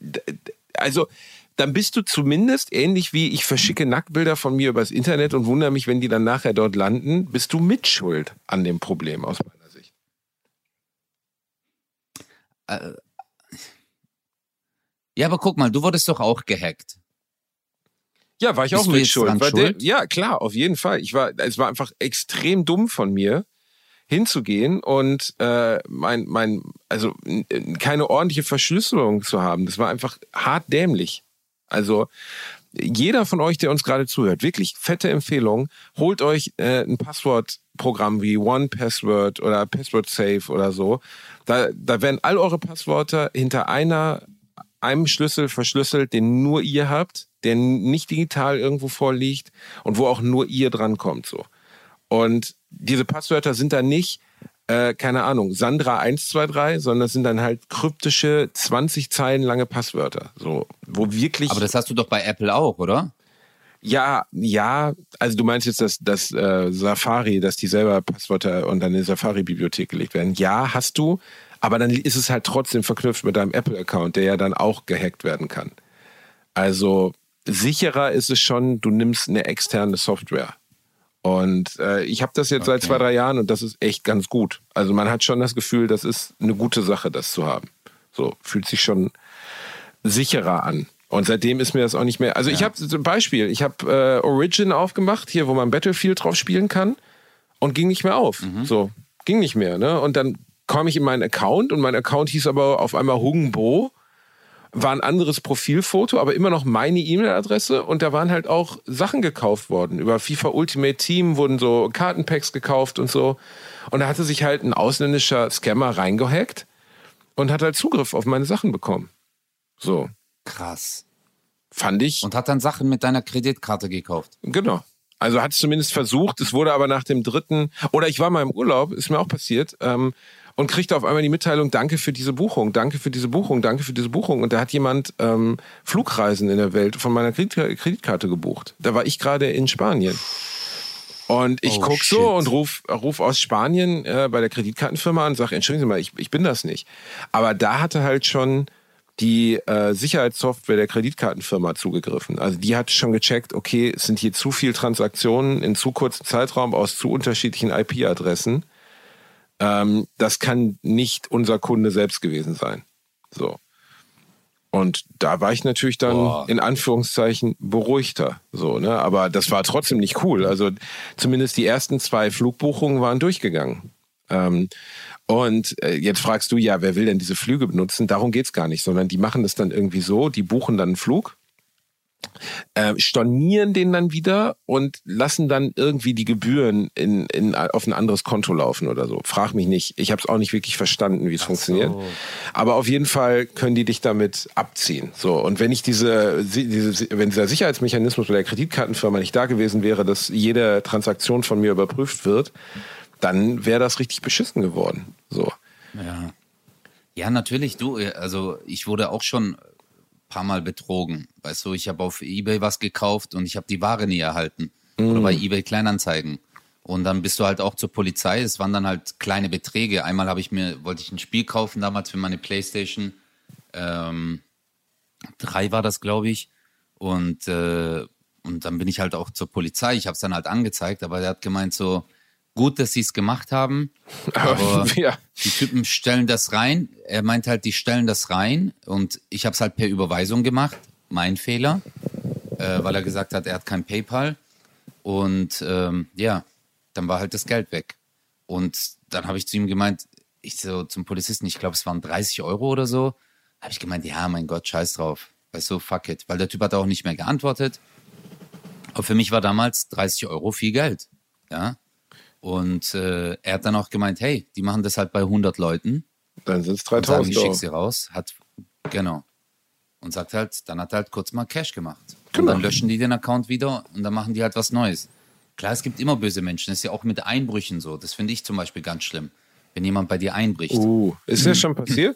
also dann bist du zumindest ähnlich wie ich verschicke Nacktbilder von mir übers Internet und wundere mich, wenn die dann nachher dort landen, bist du mitschuld an dem Problem aus meiner Sicht. Äh, ja, aber guck mal, du wurdest doch auch gehackt. Ja, war ich Bist auch du mit jetzt schuld. dran Weil der, schuld? ja, klar, auf jeden Fall. Ich war, es war einfach extrem dumm von mir, hinzugehen und äh, mein, mein, also n- keine ordentliche Verschlüsselung zu haben. Das war einfach hart dämlich. Also jeder von euch, der uns gerade zuhört, wirklich fette Empfehlung, holt euch äh, ein Passwortprogramm wie One Password oder Password Safe oder so. Da, da werden all eure Passwörter hinter einer einem Schlüssel verschlüsselt, den nur ihr habt, der nicht digital irgendwo vorliegt und wo auch nur ihr drankommt. So. Und diese Passwörter sind dann nicht, äh, keine Ahnung, Sandra eins zwei drei, sondern es sind dann halt kryptische zwanzig Zeilen lange Passwörter. So, wo wirklich. Aber das hast du doch bei Apple auch, oder? Ja, ja, also du meinst jetzt, dass das äh, Safari, dass die selber Passwörter und dann in die Safari-Bibliothek gelegt werden. Ja, hast du, aber dann ist es halt trotzdem verknüpft mit deinem Apple-Account, der ja dann auch gehackt werden kann. Also sicherer ist es schon, du nimmst eine externe Software. Und äh, ich habe das jetzt seit Okay. zwei, drei Jahren und das ist echt ganz gut. Also man hat schon das Gefühl, das ist eine gute Sache, das zu haben. So, fühlt sich schon sicherer an. Und seitdem ist mir das auch nicht mehr. Also ich habe zum Beispiel, ich habe äh, Origin aufgemacht, hier, wo man Battlefield drauf spielen kann, und ging nicht mehr auf. So, ging nicht mehr. Ne? Und dann kam ich in meinen Account und mein Account hieß aber auf einmal Hungbo. war ein anderes Profilfoto, aber immer noch meine E-Mail-Adresse und da waren halt auch Sachen gekauft worden. Über FIFA Ultimate Team wurden so Kartenpacks gekauft und so. Und da hatte sich halt ein ausländischer Scammer reingehackt und hat halt Zugriff auf meine Sachen bekommen. So. Krass. Fand ich. Und hat dann Sachen mit deiner Kreditkarte gekauft. Genau. Also hat es zumindest versucht. Es wurde aber nach dem dritten, oder ich war mal im Urlaub, ist mir auch passiert, ähm, und kriegte auf einmal die Mitteilung, danke für diese Buchung, danke für diese Buchung, danke für diese Buchung. Und da hat jemand ähm, Flugreisen in der Welt von meiner Kredit- Kreditkarte gebucht. Da war ich gerade in Spanien. Und ich oh, guck shit. so und ruf, ruf aus Spanien äh, bei der Kreditkartenfirma an und sage, entschuldigen Sie mal, ich, ich bin das nicht. Aber da hatte halt schon die äh, Sicherheitssoftware der Kreditkartenfirma zugegriffen. Also die hat schon gecheckt, okay, es sind hier zu viele Transaktionen in zu kurzem Zeitraum aus zu unterschiedlichen I P-Adressen. Ähm, das kann nicht unser Kunde selbst gewesen sein. So. Und da war ich natürlich dann Boah. in Anführungszeichen beruhigter. So, ne? Aber das war trotzdem nicht cool. Also zumindest die ersten zwei Flugbuchungen waren durchgegangen. Ähm, und äh, jetzt fragst du, ja, wer will denn diese Flüge benutzen? Darum geht's gar nicht, sondern die machen das dann irgendwie so, die buchen dann einen Flug, äh, stornieren den dann wieder und lassen dann irgendwie die Gebühren in, in, auf ein anderes Konto laufen oder so. Frag mich nicht. Ich habe es auch nicht wirklich verstanden, wie es funktioniert. So. Aber auf jeden Fall können die dich damit abziehen. So, und wenn ich diese, diese, wenn dieser Sicherheitsmechanismus bei der Kreditkartenfirma nicht da gewesen wäre, dass jede Transaktion von mir überprüft wird, dann wäre das richtig beschissen geworden. So. Ja. Ja, natürlich, du, also ich wurde auch schon paar Mal betrogen. Weißt du, ich habe auf eBay was gekauft und ich habe die Ware nie erhalten. Mm. Oder bei eBay Kleinanzeigen. Und dann bist du halt auch zur Polizei. Es waren dann halt kleine Beträge. Einmal habe ich mir, wollte ich ein Spiel kaufen damals für meine Playstation. Ähm, drei war das, glaube ich. Und, äh, und dann bin ich halt auch zur Polizei. Ich habe es dann halt angezeigt, aber der hat gemeint so, gut, dass sie es gemacht haben, aber ja. Die Typen stellen das rein. Er meint halt, die stellen das rein und ich habe es halt per Überweisung gemacht. Mein Fehler, äh, weil er gesagt hat, er hat kein PayPal. Und ähm, ja, dann war halt das Geld weg. Und dann habe ich zu ihm gemeint, ich so zum Polizisten, ich glaube, es waren dreißig Euro oder so. Habe ich gemeint, ja, mein Gott, scheiß drauf. Weißt du, fuck it. Weil der Typ hat auch nicht mehr geantwortet. Aber für mich war damals dreißig Euro viel Geld. Ja. Und äh, er hat dann auch gemeint, hey, die machen das halt bei hundert Leuten. Dann sind es dreitausend Euro. Ich schick sie raus. Hat, genau. Und sagt halt, dann hat er halt kurz mal Cash gemacht. Genau. Und dann löschen die den Account wieder und dann machen die halt was Neues. Klar, es gibt immer böse Menschen. Das ist ja auch mit Einbrüchen so. Das finde ich zum Beispiel ganz schlimm. Wenn jemand bei dir einbricht. Uh, ist das schon passiert?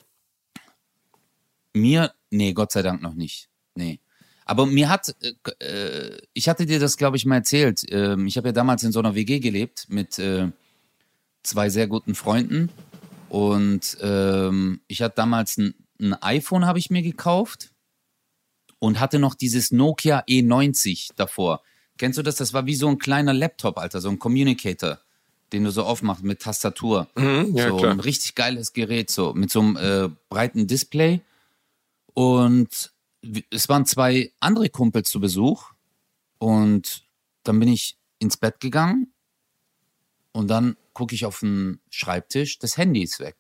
Mir, nee, Gott sei Dank noch nicht. Nee. Aber mir hat, äh, ich hatte dir das, glaube ich, mal erzählt. Ähm, ich habe ja damals in so einer W G gelebt mit äh, zwei sehr guten Freunden. Und ähm, ich hatte damals ein, ein iPhone, habe ich mir gekauft. Und hatte noch dieses Nokia E neunzig davor. Kennst du das? Das war wie so ein kleiner Laptop, Alter, so ein Communicator, den du so aufmachst mit Tastatur. Mhm, ja, so klar. Ein richtig geiles Gerät, so mit so einem äh, breiten Display. Und es waren zwei andere Kumpels zu Besuch und dann bin ich ins Bett gegangen und dann gucke ich auf den Schreibtisch, das Handy ist weg.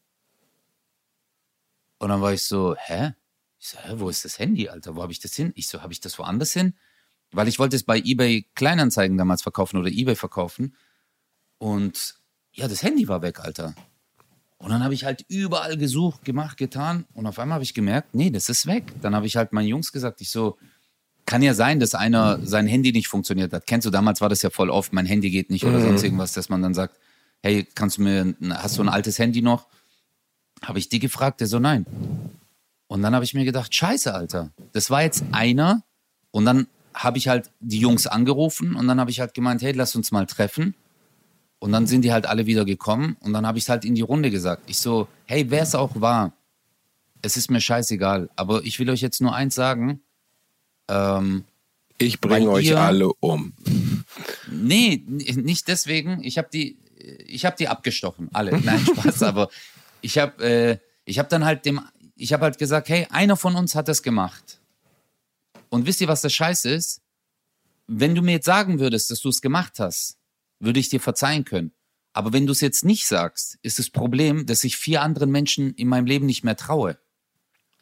Und dann war ich so, hä? Ich so, hä, wo ist das Handy, Alter? Wo habe ich das hin? Ich so, habe ich das woanders hin? Weil ich wollte es bei eBay Kleinanzeigen damals verkaufen oder eBay verkaufen und ja, das Handy war weg, Alter. Und dann habe ich halt überall gesucht, gemacht, getan. Und auf einmal habe ich gemerkt, nee, das ist weg. Dann habe ich halt meinen Jungs gesagt, ich so, kann ja sein, dass einer sein Handy nicht funktioniert hat. Kennst du, damals war das ja voll oft, mein Handy geht nicht oder sonst irgendwas, dass man dann sagt, hey, kannst du mir, hast du ein altes Handy noch? Habe ich die gefragt, der so, nein. Und dann habe ich mir gedacht, scheiße, Alter. Das war jetzt einer. Und dann habe ich halt die Jungs angerufen und dann habe ich halt gemeint, hey, lass uns mal treffen. Und dann sind die halt alle wieder gekommen und dann habe ich es halt in die Runde gesagt. Ich so, hey, wer es auch war, es ist mir scheißegal. Aber ich will euch jetzt nur eins sagen. Ähm, ich bringe euch ihr, alle um. Nee, nicht deswegen. Ich habe die, ich hab die abgestochen, alle. Nein, Spaß. Aber ich habe äh, ich hab dann halt dem, ich habe halt gesagt, hey, einer von uns hat das gemacht. Und wisst ihr, was das Scheiße ist? Wenn du mir jetzt sagen würdest, dass du es gemacht hast, würde ich dir verzeihen können. Aber wenn du es jetzt nicht sagst, ist das Problem, dass ich vier anderen Menschen in meinem Leben nicht mehr traue.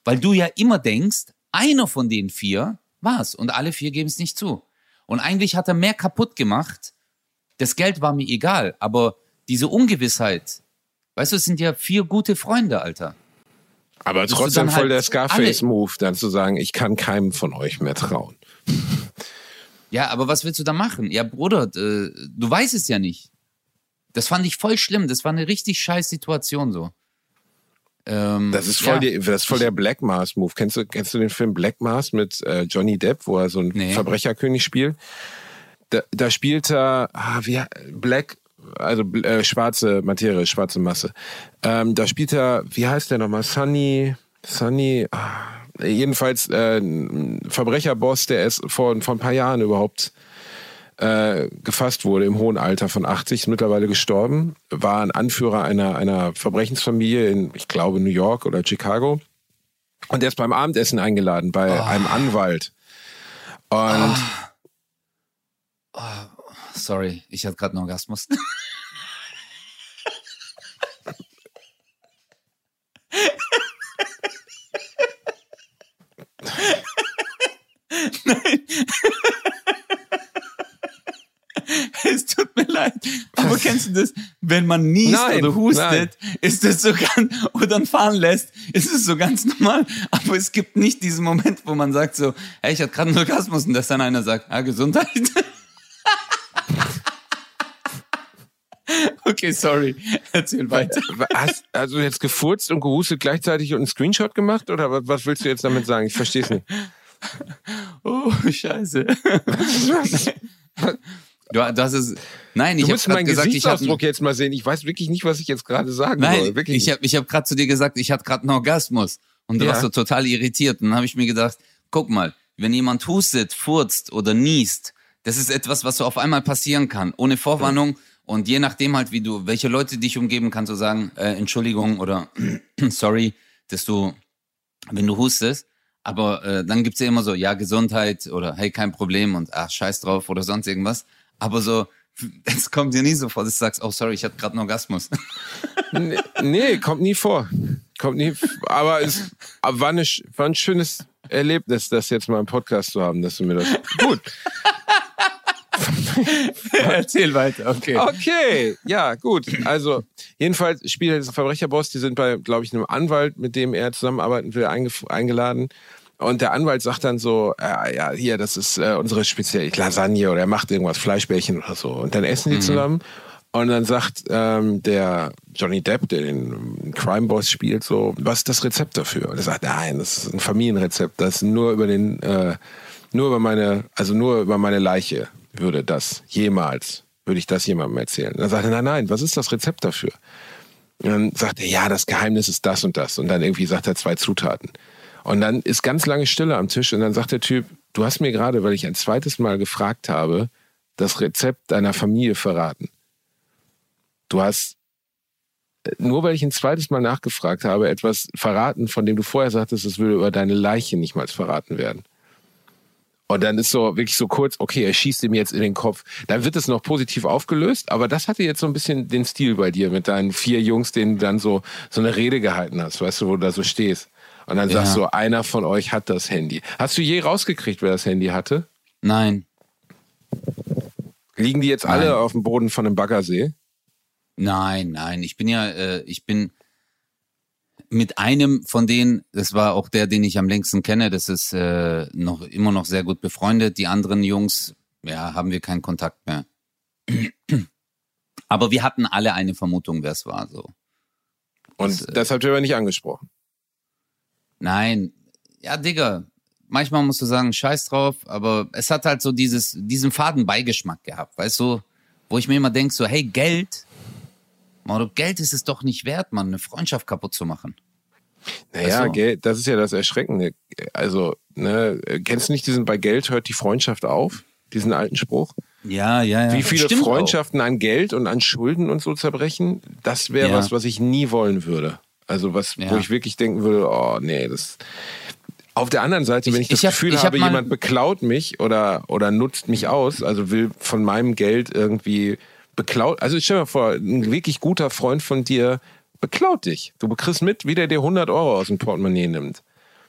Weil du ja immer denkst, einer von den vier war's und alle vier geben es nicht zu. Und eigentlich hat er mehr kaputt gemacht. Das Geld war mir egal, aber diese Ungewissheit, weißt du, es sind ja vier gute Freunde, Alter. Aber trotzdem voll halt der Scarface-Move, dann zu sagen, ich kann keinem von euch mehr trauen. Ja, aber was willst du da machen? Ja, Bruder, äh, du weißt es ja nicht. Das fand ich voll schlimm. Das war eine richtig scheiß Situation so. Ähm, das ist voll, ja. die, das ist voll der Black Mass-Move. Kennst du, kennst du den Film Black Mass mit äh, Johnny Depp, wo er so einen nee. Verbrecherkönig spielt? Da, da spielt er, ah, wie, Black, also äh, schwarze Materie, schwarze Masse. Ähm, da spielt er, wie heißt der nochmal? Sonny, Sonny, ah, jedenfalls äh, ein Verbrecherboss, der ist vor, vor ein paar Jahren überhaupt äh, gefasst wurde, im hohen Alter von achtzig, ist mittlerweile gestorben, war ein Anführer einer, einer Verbrechensfamilie in, ich glaube, New York oder Chicago. Und der ist beim Abendessen eingeladen bei oh. einem Anwalt. Und oh. Oh. Sorry, ich hatte gerade einen Orgasmus. Nein. Es tut mir leid. Aber kennst du das? Wenn man niest nein, oder hustet, nein. ist das so ganz, oder dann fahren lässt, ist es so ganz normal. Aber es gibt nicht diesen Moment, wo man sagt so, hey, ich hatte gerade einen Orgasmus und dass dann einer sagt, ah, Gesundheit. Okay, sorry. Erzähl weiter. Hast also jetzt gefurzt und gehustet gleichzeitig und einen Screenshot gemacht? Oder was willst du jetzt damit sagen? Ich verstehe es nicht. Oh, scheiße. Du, das ist, nein, ich habe gerade meinen gesagt, Gesichtsausdruck ich hab, jetzt mal sehen. Ich weiß wirklich nicht, was ich jetzt gerade sagen nein, soll. Wirklich ich habe ich hab gerade zu dir gesagt, ich hatte gerade einen Orgasmus. Und du ja. warst so total irritiert. Und dann habe ich mir gedacht, guck mal, wenn jemand hustet, furzt oder niest, das ist etwas, was so auf einmal passieren kann, ohne Vorwarnung. Ja. Und je nachdem halt, wie du, welche Leute dich umgeben, kannst du sagen, äh, Entschuldigung oder sorry, dass du, wenn du hustest. Aber äh, dann gibt's ja immer so, ja, Gesundheit oder hey, kein Problem und ach, scheiß drauf oder sonst irgendwas. Aber so, es kommt dir nie so vor, dass du sagst, oh sorry, ich hatte gerade einen Orgasmus. Nee, nee, kommt nie vor. Kommt nie, aber es war, eine, war ein schönes Erlebnis, das jetzt mal im Podcast zu haben, dass du mir das... Gut. Erzähl weiter, okay. Okay, ja, gut. Also, jedenfalls spielt er diesen Verbrecherboss, die sind bei, glaube ich, einem Anwalt, mit dem er zusammenarbeiten will, einge- eingeladen. Und der Anwalt sagt dann so, äh, ja, hier, das ist äh, unsere spezielle Lasagne oder er macht irgendwas, Fleischbällchen oder so. Und dann essen die mhm. zusammen. Und dann sagt ähm, der Johnny Depp, der den Crime Boss spielt, so, was ist das Rezept dafür? Und er sagt, nein, das ist ein Familienrezept, das nur über den, äh, nur über meine, also nur über meine Leiche würde das jemals, würde ich das jemandem erzählen. Und dann sagt er, nein, nein, was ist das Rezept dafür? Und dann sagt er, ja, das Geheimnis ist das und das. Und dann irgendwie sagt er zwei Zutaten. Und dann ist ganz lange Stille am Tisch und dann sagt der Typ, du hast mir gerade, weil ich ein zweites Mal gefragt habe, das Rezept deiner Familie verraten. Du hast, nur weil ich ein zweites Mal nachgefragt habe, etwas verraten, von dem du vorher sagtest, es würde über deine Leiche nicht mal verraten werden. Und dann ist so wirklich so kurz, okay, er schießt ihm jetzt in den Kopf. Dann wird es noch positiv aufgelöst, aber das hatte jetzt so ein bisschen den Stil bei dir mit deinen vier Jungs, denen du dann so, so eine Rede gehalten hast, weißt du, wo du da so stehst. Und dann ja. sagst du, einer von euch hat das Handy. Hast du je rausgekriegt, wer das Handy hatte? Nein. Liegen die jetzt nein. alle auf dem Boden von einem Baggersee? Nein, nein. Ich bin ja, äh, ich bin mit einem von denen, das war auch der, den ich am längsten kenne, das ist äh, noch immer noch sehr gut befreundet. Die anderen Jungs, ja, haben wir keinen Kontakt mehr. Aber wir hatten alle eine Vermutung, wer es war. So. Und das, das habt ihr aber nicht angesprochen? Nein. Ja, Digga, manchmal musst du sagen, scheiß drauf, aber es hat halt so dieses, diesen faden Beigeschmack gehabt, weißt du, wo ich mir immer denke, so, hey, Geld, Maudo, Geld ist es doch nicht wert, man, eine Freundschaft kaputt zu machen. Naja, weißt du? Geld, das ist ja das Erschreckende. Also, ne, kennst du nicht diesen, bei Geld hört die Freundschaft auf? Diesen alten Spruch? Ja, ja, ja. Wie viele Stimmt Freundschaften auch. An Geld und an Schulden und so zerbrechen, das wäre ja. was, was ich nie wollen würde. Also was, ja. wo ich wirklich denken würde, oh nee, das... Auf der anderen Seite, wenn ich, ich das ich hab, Gefühl ich habe, hab jemand beklaut mich oder, oder nutzt mich aus, also will von meinem Geld irgendwie beklaut, also stell dir mal vor, ein wirklich guter Freund von dir beklaut dich. Du kriegst mit, wie der dir hundert Euro aus dem Portemonnaie nimmt.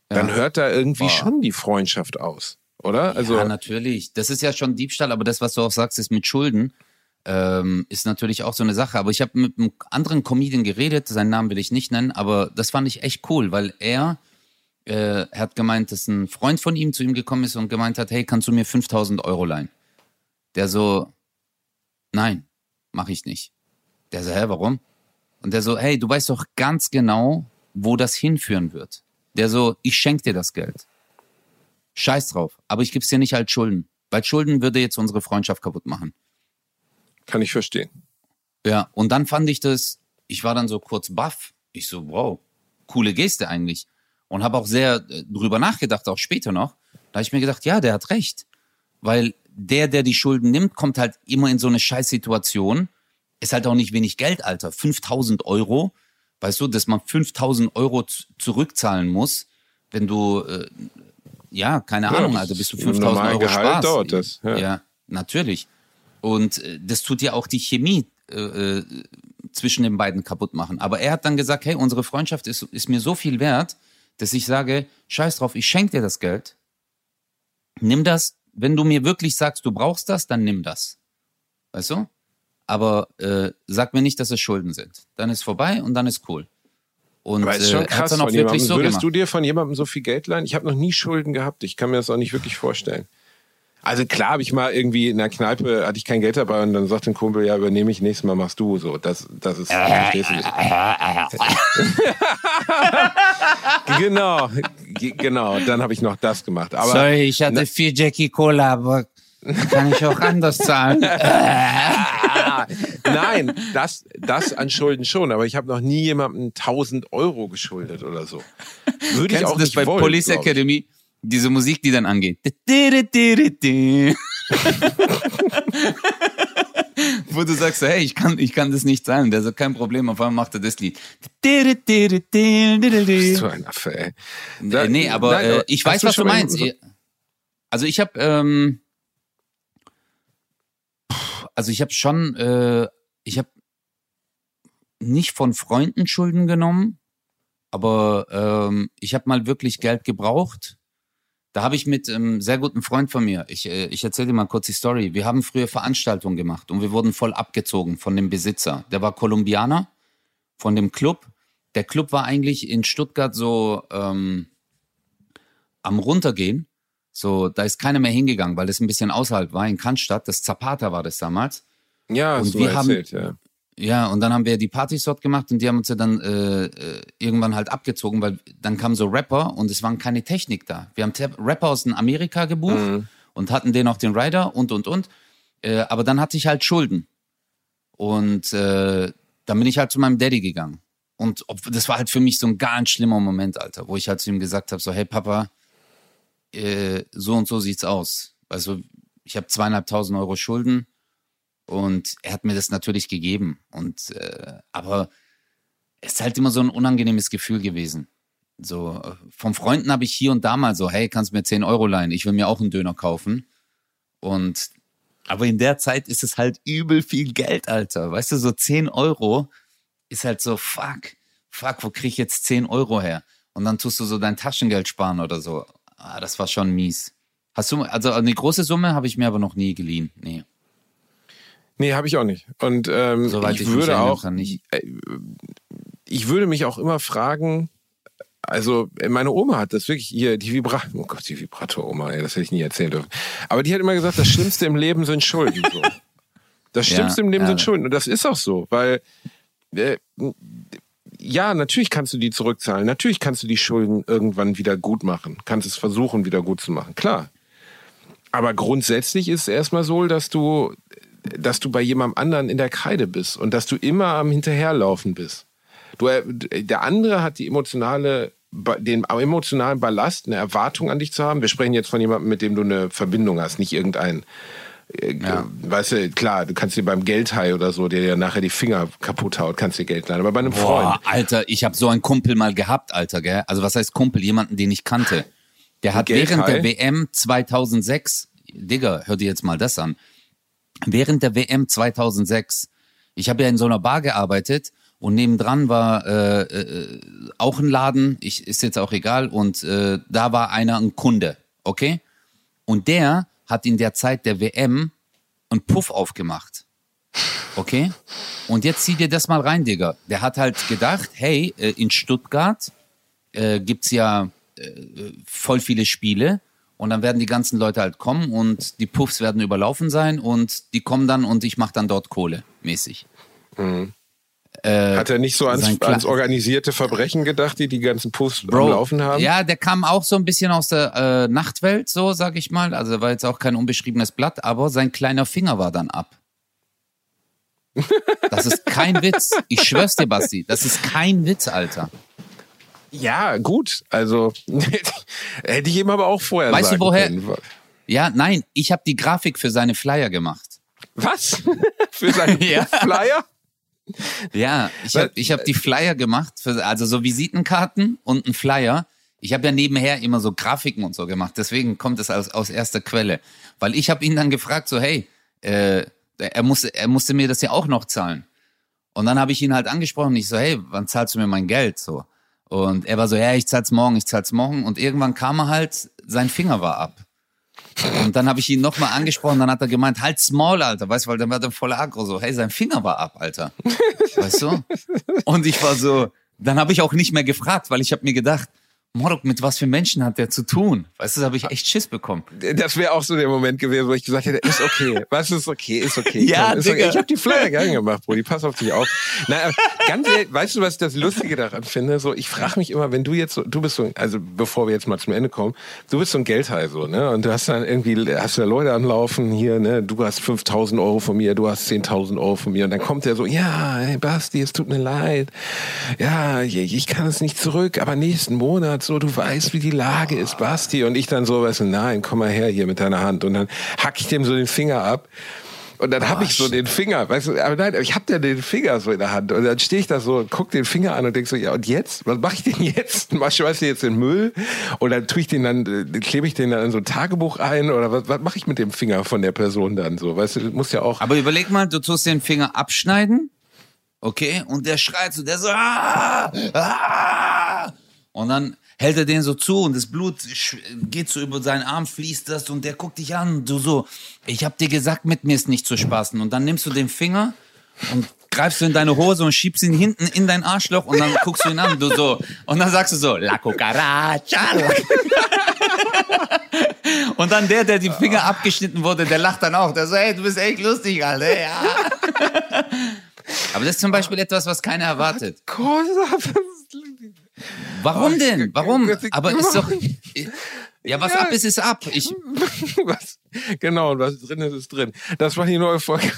dann Ja. hört da irgendwie Boah. schon die Freundschaft aus, oder? Also, ja, natürlich. Das ist ja schon Diebstahl, aber das, was du auch sagst, ist mit Schulden, ähm, ist natürlich auch so eine Sache. Aber ich habe mit einem anderen Comedian geredet, seinen Namen will ich nicht nennen, aber das fand ich echt cool, weil er, äh, er hat gemeint, dass ein Freund von ihm zu ihm gekommen ist und gemeint hat, hey, kannst du mir fünftausend Euro leihen? Der so, nein, mache ich nicht. Der so, hä, warum? Und der so, hey, du weißt doch ganz genau, wo das hinführen wird. Der so, ich schenke dir das Geld. Scheiß drauf, aber ich gebe es dir nicht als Schulden. Weil Schulden würde jetzt unsere Freundschaft kaputt machen. kann ich verstehen. Ja, und dann fand ich das, ich war dann so kurz baff. Ich so, wow, coole Geste eigentlich. Und habe auch sehr äh, drüber nachgedacht, auch später noch. Da habe ich mir gedacht, ja, der hat recht. Weil der, der die Schulden nimmt, kommt halt immer in so eine Scheißsituation. Ist halt auch nicht wenig Geld, Alter. fünftausend Euro, weißt du, dass man fünftausend Euro z- zurückzahlen muss, wenn du, äh, ja, keine Ja, Ahnung, das Alter, bis du ist fünftausend normal Euro Gehalt sparst. dauert das, ja. ja, natürlich. Und äh, das tut ja auch die Chemie äh, äh, zwischen den beiden kaputt machen. Aber er hat dann gesagt, hey, unsere Freundschaft ist, ist mir so viel wert, dass ich sage, scheiß drauf, ich schenke dir das Geld. Nimm das. Wenn du mir wirklich sagst, du brauchst das, dann nimm das. Weißt du? Aber äh, sag mir nicht, dass es Schulden sind. Dann ist vorbei und dann ist cool. Und Aber ist schon äh, er hat's krass dann auch von wirklich jemandem. so Würdest gemacht. du dir von jemandem so viel Geld leihen? Ich habe noch nie Schulden gehabt. Ich kann mir das auch nicht wirklich vorstellen. Also klar habe ich mal irgendwie in der Kneipe, hatte ich kein Geld dabei und dann sagt ein Kumpel, ja, übernehme ich, nächstes Mal machst du. So, das, das ist, verstehst du nicht. Genau, G- genau, dann habe ich noch das gemacht. Aber Sorry, ich hatte Na- vier Jackie Cola, aber kann ich auch anders zahlen? nein, das, das an Schulden schon, aber ich habe noch nie jemandem tausend Euro geschuldet oder so. Würde ich Kennst auch du das nicht bei wollen, Police glaub ich. Academy? Diese Musik, die dann angeht. Wo du sagst, hey, ich kann, ich kann das nicht zahlen. Der sagt, kein Problem, auf einmal macht er das Lied. So ein Affe, ey. Äh, nee, aber Nein, äh, ich hast weiß, du was du schon mal meinst. jemanden Also ich habe, ähm, also ich habe schon, äh, ich habe nicht von Freunden Schulden genommen, aber ähm, ich habe mal wirklich Geld gebraucht. Da habe ich mit einem ähm, sehr guten Freund von mir, ich, äh, ich erzähle dir mal kurz die Story. Wir haben früher Veranstaltungen gemacht und wir wurden voll abgezogen von dem Besitzer. Der war Kolumbianer von dem Club. Der Club war eigentlich in Stuttgart so ähm, am Runtergehen. So, da ist keiner mehr hingegangen, weil das ein bisschen außerhalb war, in Cannstatt. Das Zapata war das damals. Ja, Und hast du wir mal haben- erzählt, ja. Ja, und dann haben wir die Partys dort gemacht und die haben uns ja dann äh, äh, irgendwann halt abgezogen, weil dann kamen so Rapper und es waren keine Technik da. Wir haben Te- Rapper aus Amerika gebucht Mhm. und hatten den auch den Rider und, und, und. Äh, aber dann hatte ich halt Schulden. Und äh, dann bin ich halt zu meinem Daddy gegangen. Und ob, das war halt für mich so ein ganz schlimmer Moment, Alter, wo ich halt zu ihm gesagt habe, so, hey Papa, äh, so und so sieht's aus. Also ich habe zweieinhalbtausend Euro Schulden. Und er hat mir das natürlich gegeben. Und äh, aber es ist halt immer so ein unangenehmes Gefühl gewesen. So, äh, von Freunden habe ich hier und da mal so, hey, kannst du mir zehn Euro leihen? Ich will mir auch einen Döner kaufen. Und aber in der Zeit ist es halt übel viel Geld, Alter. Weißt du, so zehn Euro ist halt so, fuck, fuck, wo krieg ich jetzt zehn Euro her? Und dann tust du so dein Taschengeld sparen oder so. Ah, das war schon mies. Hast du, also eine große Summe habe ich mir aber noch nie geliehen. Nee. Nee, habe ich auch nicht. Und ähm, Soweit ich ich mich würde erinnern auch, kann, nicht. äh, ich würde mich auch immer fragen, also meine Oma hat das wirklich hier, die Vibrator, oh Gott, die Vibrator-Oma, ey, das hätte ich nie erzählen dürfen. Aber die hat immer gesagt, das Schlimmste im Leben sind Schulden. So. Das Schlimmste Ja, im Leben ja. sind Schulden. Und das ist auch so, weil äh, ja, natürlich kannst du die zurückzahlen. Natürlich kannst du die Schulden irgendwann wieder gut machen. Kannst es versuchen, wieder gut zu machen. Klar. Aber grundsätzlich ist es erstmal so, dass du, dass du bei jemandem anderen in der Kreide bist und dass du immer am Hinterherlaufen bist. Du, der andere hat die emotionale, den emotionalen Ballast, eine Erwartung an dich zu haben. Wir sprechen jetzt von jemandem, mit dem du eine Verbindung hast, nicht irgendein, Ja. weißt du, klar, du kannst dir beim Geldhai oder so, der dir nachher die Finger kaputt haut, kannst dir Geld leihen. Aber bei einem Boah, Freund, Alter, ich habe so einen Kumpel mal gehabt, Alter, gell? Also was heißt Kumpel? Jemanden, den ich kannte. Der hat Geldhai? während der W M zweitausendsechs, Digga, hör dir jetzt mal das an. Während der W M zweitausendsechs, ich habe ja in so einer Bar gearbeitet Und nebendran war äh, äh, auch ein Laden, ich, ist jetzt auch egal, und äh, da war einer, ein Kunde, okay? Und der hat in der Zeit der W M einen Puff aufgemacht, okay? Und jetzt zieh dir das mal rein, Digga. Der hat halt gedacht, hey, äh, in Stuttgart äh, gibt's ja äh, voll viele Spiele und dann werden die ganzen Leute halt kommen und die Puffs werden überlaufen sein und die kommen dann und ich mach dann dort Kohle, mäßig. Mhm. Äh, Hat er nicht so ans, ans organisierte Verbrechen gedacht, die die ganzen Puffs Bro, am Laufen haben? Ja, der kam auch so ein bisschen aus der äh, Nachtwelt, so sag ich mal. Also war jetzt auch kein unbeschriebenes Blatt, aber sein kleiner Finger war dann ab. Das ist kein Witz. Ich schwör's dir, Basti, das ist kein Witz, Alter. Ja, gut. Also hätte ich ihm aber auch vorher weißt sagen du, woher? können. Ja, nein, ich habe die Grafik für seine Flyer gemacht. Was? Für seine ja. Flyer? Ja, ich habe ich hab die Flyer gemacht, für, also so Visitenkarten und ein Flyer. Ich habe ja nebenher immer so Grafiken und so gemacht, deswegen kommt es aus, aus erster Quelle. Weil ich habe ihn dann gefragt, so hey, äh, er, musste, er musste mir das ja auch noch zahlen. Und dann habe ich ihn halt angesprochen und ich so, hey, wann zahlst du mir mein Geld? So. Und er war so, ja, ich zahl's morgen, ich zahl's morgen. Und irgendwann kam er halt, sein Finger war ab. Und dann habe ich ihn nochmal angesprochen, dann hat er gemeint, halt small, Alter, weißt du, weil dann war der voll aggro so, hey, sein Finger war ab, Alter, weißt du? Und ich war so, dann habe ich auch nicht mehr gefragt, weil ich habe mir gedacht, Morok, mit was für Menschen hat der zu tun? Weißt du, da habe ich echt Schiss bekommen. Das wäre auch so der Moment gewesen, wo ich gesagt hätte, ist okay, was ist okay, ist okay. Ja, komm, ist okay. Ich habe die Flyer gern gemacht, Brudi, pass auf dich auf. Na, ganz ehrlich, weißt du, was ich das Lustige daran finde? So, ich frage mich immer, wenn du jetzt so, du bist so, also bevor wir jetzt mal zum Ende kommen, du bist so ein Geldhai so, ne? Und du hast dann irgendwie, hast da Leute anlaufen hier, ne? Du hast fünftausend Euro von mir, du hast zehntausend Euro von mir. Und dann kommt der so, ja, hey Basti, es tut mir leid. Ja, ich kann es nicht zurück, aber nächsten Monat so, du weißt, wie die Lage ist, Basti. Und ich dann so, weißt du, nein, komm mal her hier mit deiner Hand. Und dann hack ich dem so den Finger ab. Und dann oh, habe ich so den Finger, weißt du, aber nein, ich hab ja den Finger so in der Hand. Und dann stehe ich da so, guck den Finger an und denk so, ja, und jetzt? Was mache ich denn jetzt? Schmeiß ich den jetzt in den Müll? Oder tue ich den dann, klebe ich den dann in so ein Tagebuch ein? Oder was, was mache ich mit dem Finger von der Person dann so? Weißt du, das muss ja auch. Aber überleg mal, du tust den Finger abschneiden, okay? Und der schreit so, der so, ah, ah. Und dann hält er den so zu und das Blut geht so über seinen Arm, fließt das und der guckt dich an. Du so, ich hab dir gesagt, mit mir ist nicht zu spaßen. Und dann nimmst du den Finger und greifst du in deine Hose und schiebst ihn hinten in dein Arschloch und dann guckst du ihn an. Du so, und dann sagst du so, la cucaracha. Und dann der, der die Finger abgeschnitten wurde, der lacht dann auch. Der so, hey, du bist echt lustig, Alter. Ja. Aber das ist zum Beispiel etwas, was keiner erwartet. Warum denn? Warum? Aber ist doch. Ja, was ja. ab ist, ist ab. Ich was, genau, und was drin ist, ist drin. Das war die neue Folge.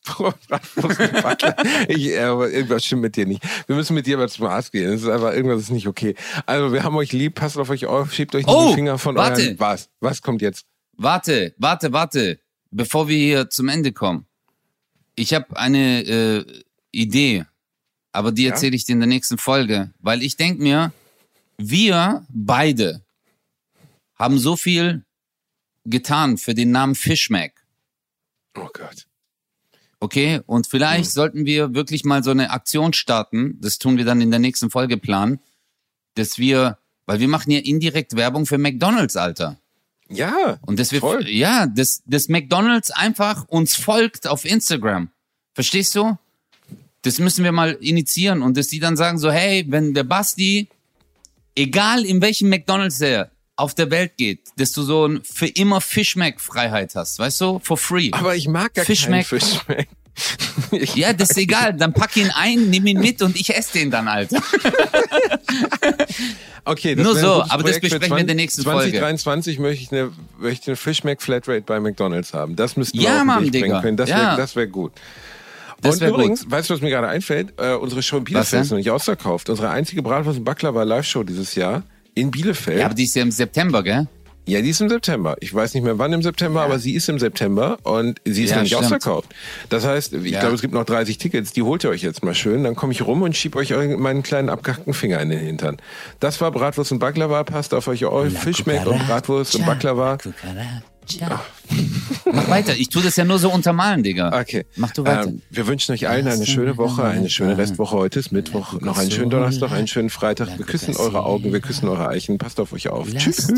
ich, äh, aber irgendwas stimmt mit dir nicht. Wir müssen mit dir mal zum Arzt gehen. Das ist einfach, irgendwas ist nicht okay. Also, wir haben euch lieb, passt auf euch auf, schiebt euch nicht oh, den Finger von warte. euren... Was? Was kommt jetzt? Warte, warte, warte. Bevor wir hier zum Ende kommen. Ich habe eine äh, Idee. Aber die erzähle ich dir in der nächsten Folge. Weil ich denke mir, wir beide haben so viel getan für den Namen Fischmeck. Oh Gott. Okay, und vielleicht hm. sollten wir wirklich mal so eine Aktion starten, das tun wir dann in der nächsten Folge planen, dass wir, weil wir machen ja indirekt Werbung für McDonald's, Alter. Ja, und dass wir, voll. Ja, dass, dass McDonald's einfach uns folgt auf Instagram. Verstehst du? Das müssen wir mal initiieren und dass die dann sagen so, hey, wenn der Basti, egal in welchem McDonald's der auf der Welt geht, dass du so ein für immer Fischmeck-Freiheit hast, weißt du? For free. Aber ich mag gar Fischmeck. keinen Fischmeck. Ja, das ist egal. Dann pack ihn ein, nimm ihn mit und ich esse den dann, Alter. Okay, das nur so, ein aber Projekt das besprechen wir in der nächsten Folge. zwanzig dreiundzwanzig möchte ich eine, möchte ich eine Fischmeck-Flatrate bei McDonald's haben. Das müssten wir ja, auf den Mann, Weg bringen Digga. können. Das ja. wäre das wär gut. Das und übrigens, gut. weißt du, was mir gerade einfällt? Äh, unsere Show in Bielefeld ist noch nicht ausverkauft. Unsere einzige Bratwurst und Baklava Live-Show dieses Jahr in Bielefeld. Ja, aber die ist ja im September, gell? Ja, die ist im September. Ich weiß nicht mehr wann im September, ja. aber sie ist im September und sie ist ja, noch nicht stimmt. ausverkauft. Das heißt, ich ja. glaube, es gibt noch dreißig Tickets, die holt ihr euch jetzt mal schön. Dann komme ich rum und schieb euch meinen kleinen abgehackten Finger in den Hintern. Das war Bratwurst und Baklava. Passt auf euch auf. Fischmeck und Bratwurst und Baklava. cucaracha. Mach weiter, ich tue das ja nur so untermalen, Digga. Okay. Mach du weiter. Ähm, wir wünschen euch allen eine schöne Woche, eine schöne Restwoche. Heute ist Mittwoch, noch einen schönen Donnerstag, einen schönen Freitag. Wir küssen eure Augen, wir küssen eure Eichen. Passt auf euch auf. Tschüss.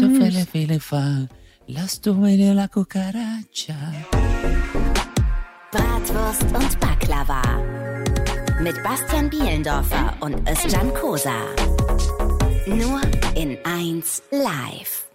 Bratwurst und Baklava. Mit Bastian Bielendorfer und Özcan Kosa. Nur in eins live.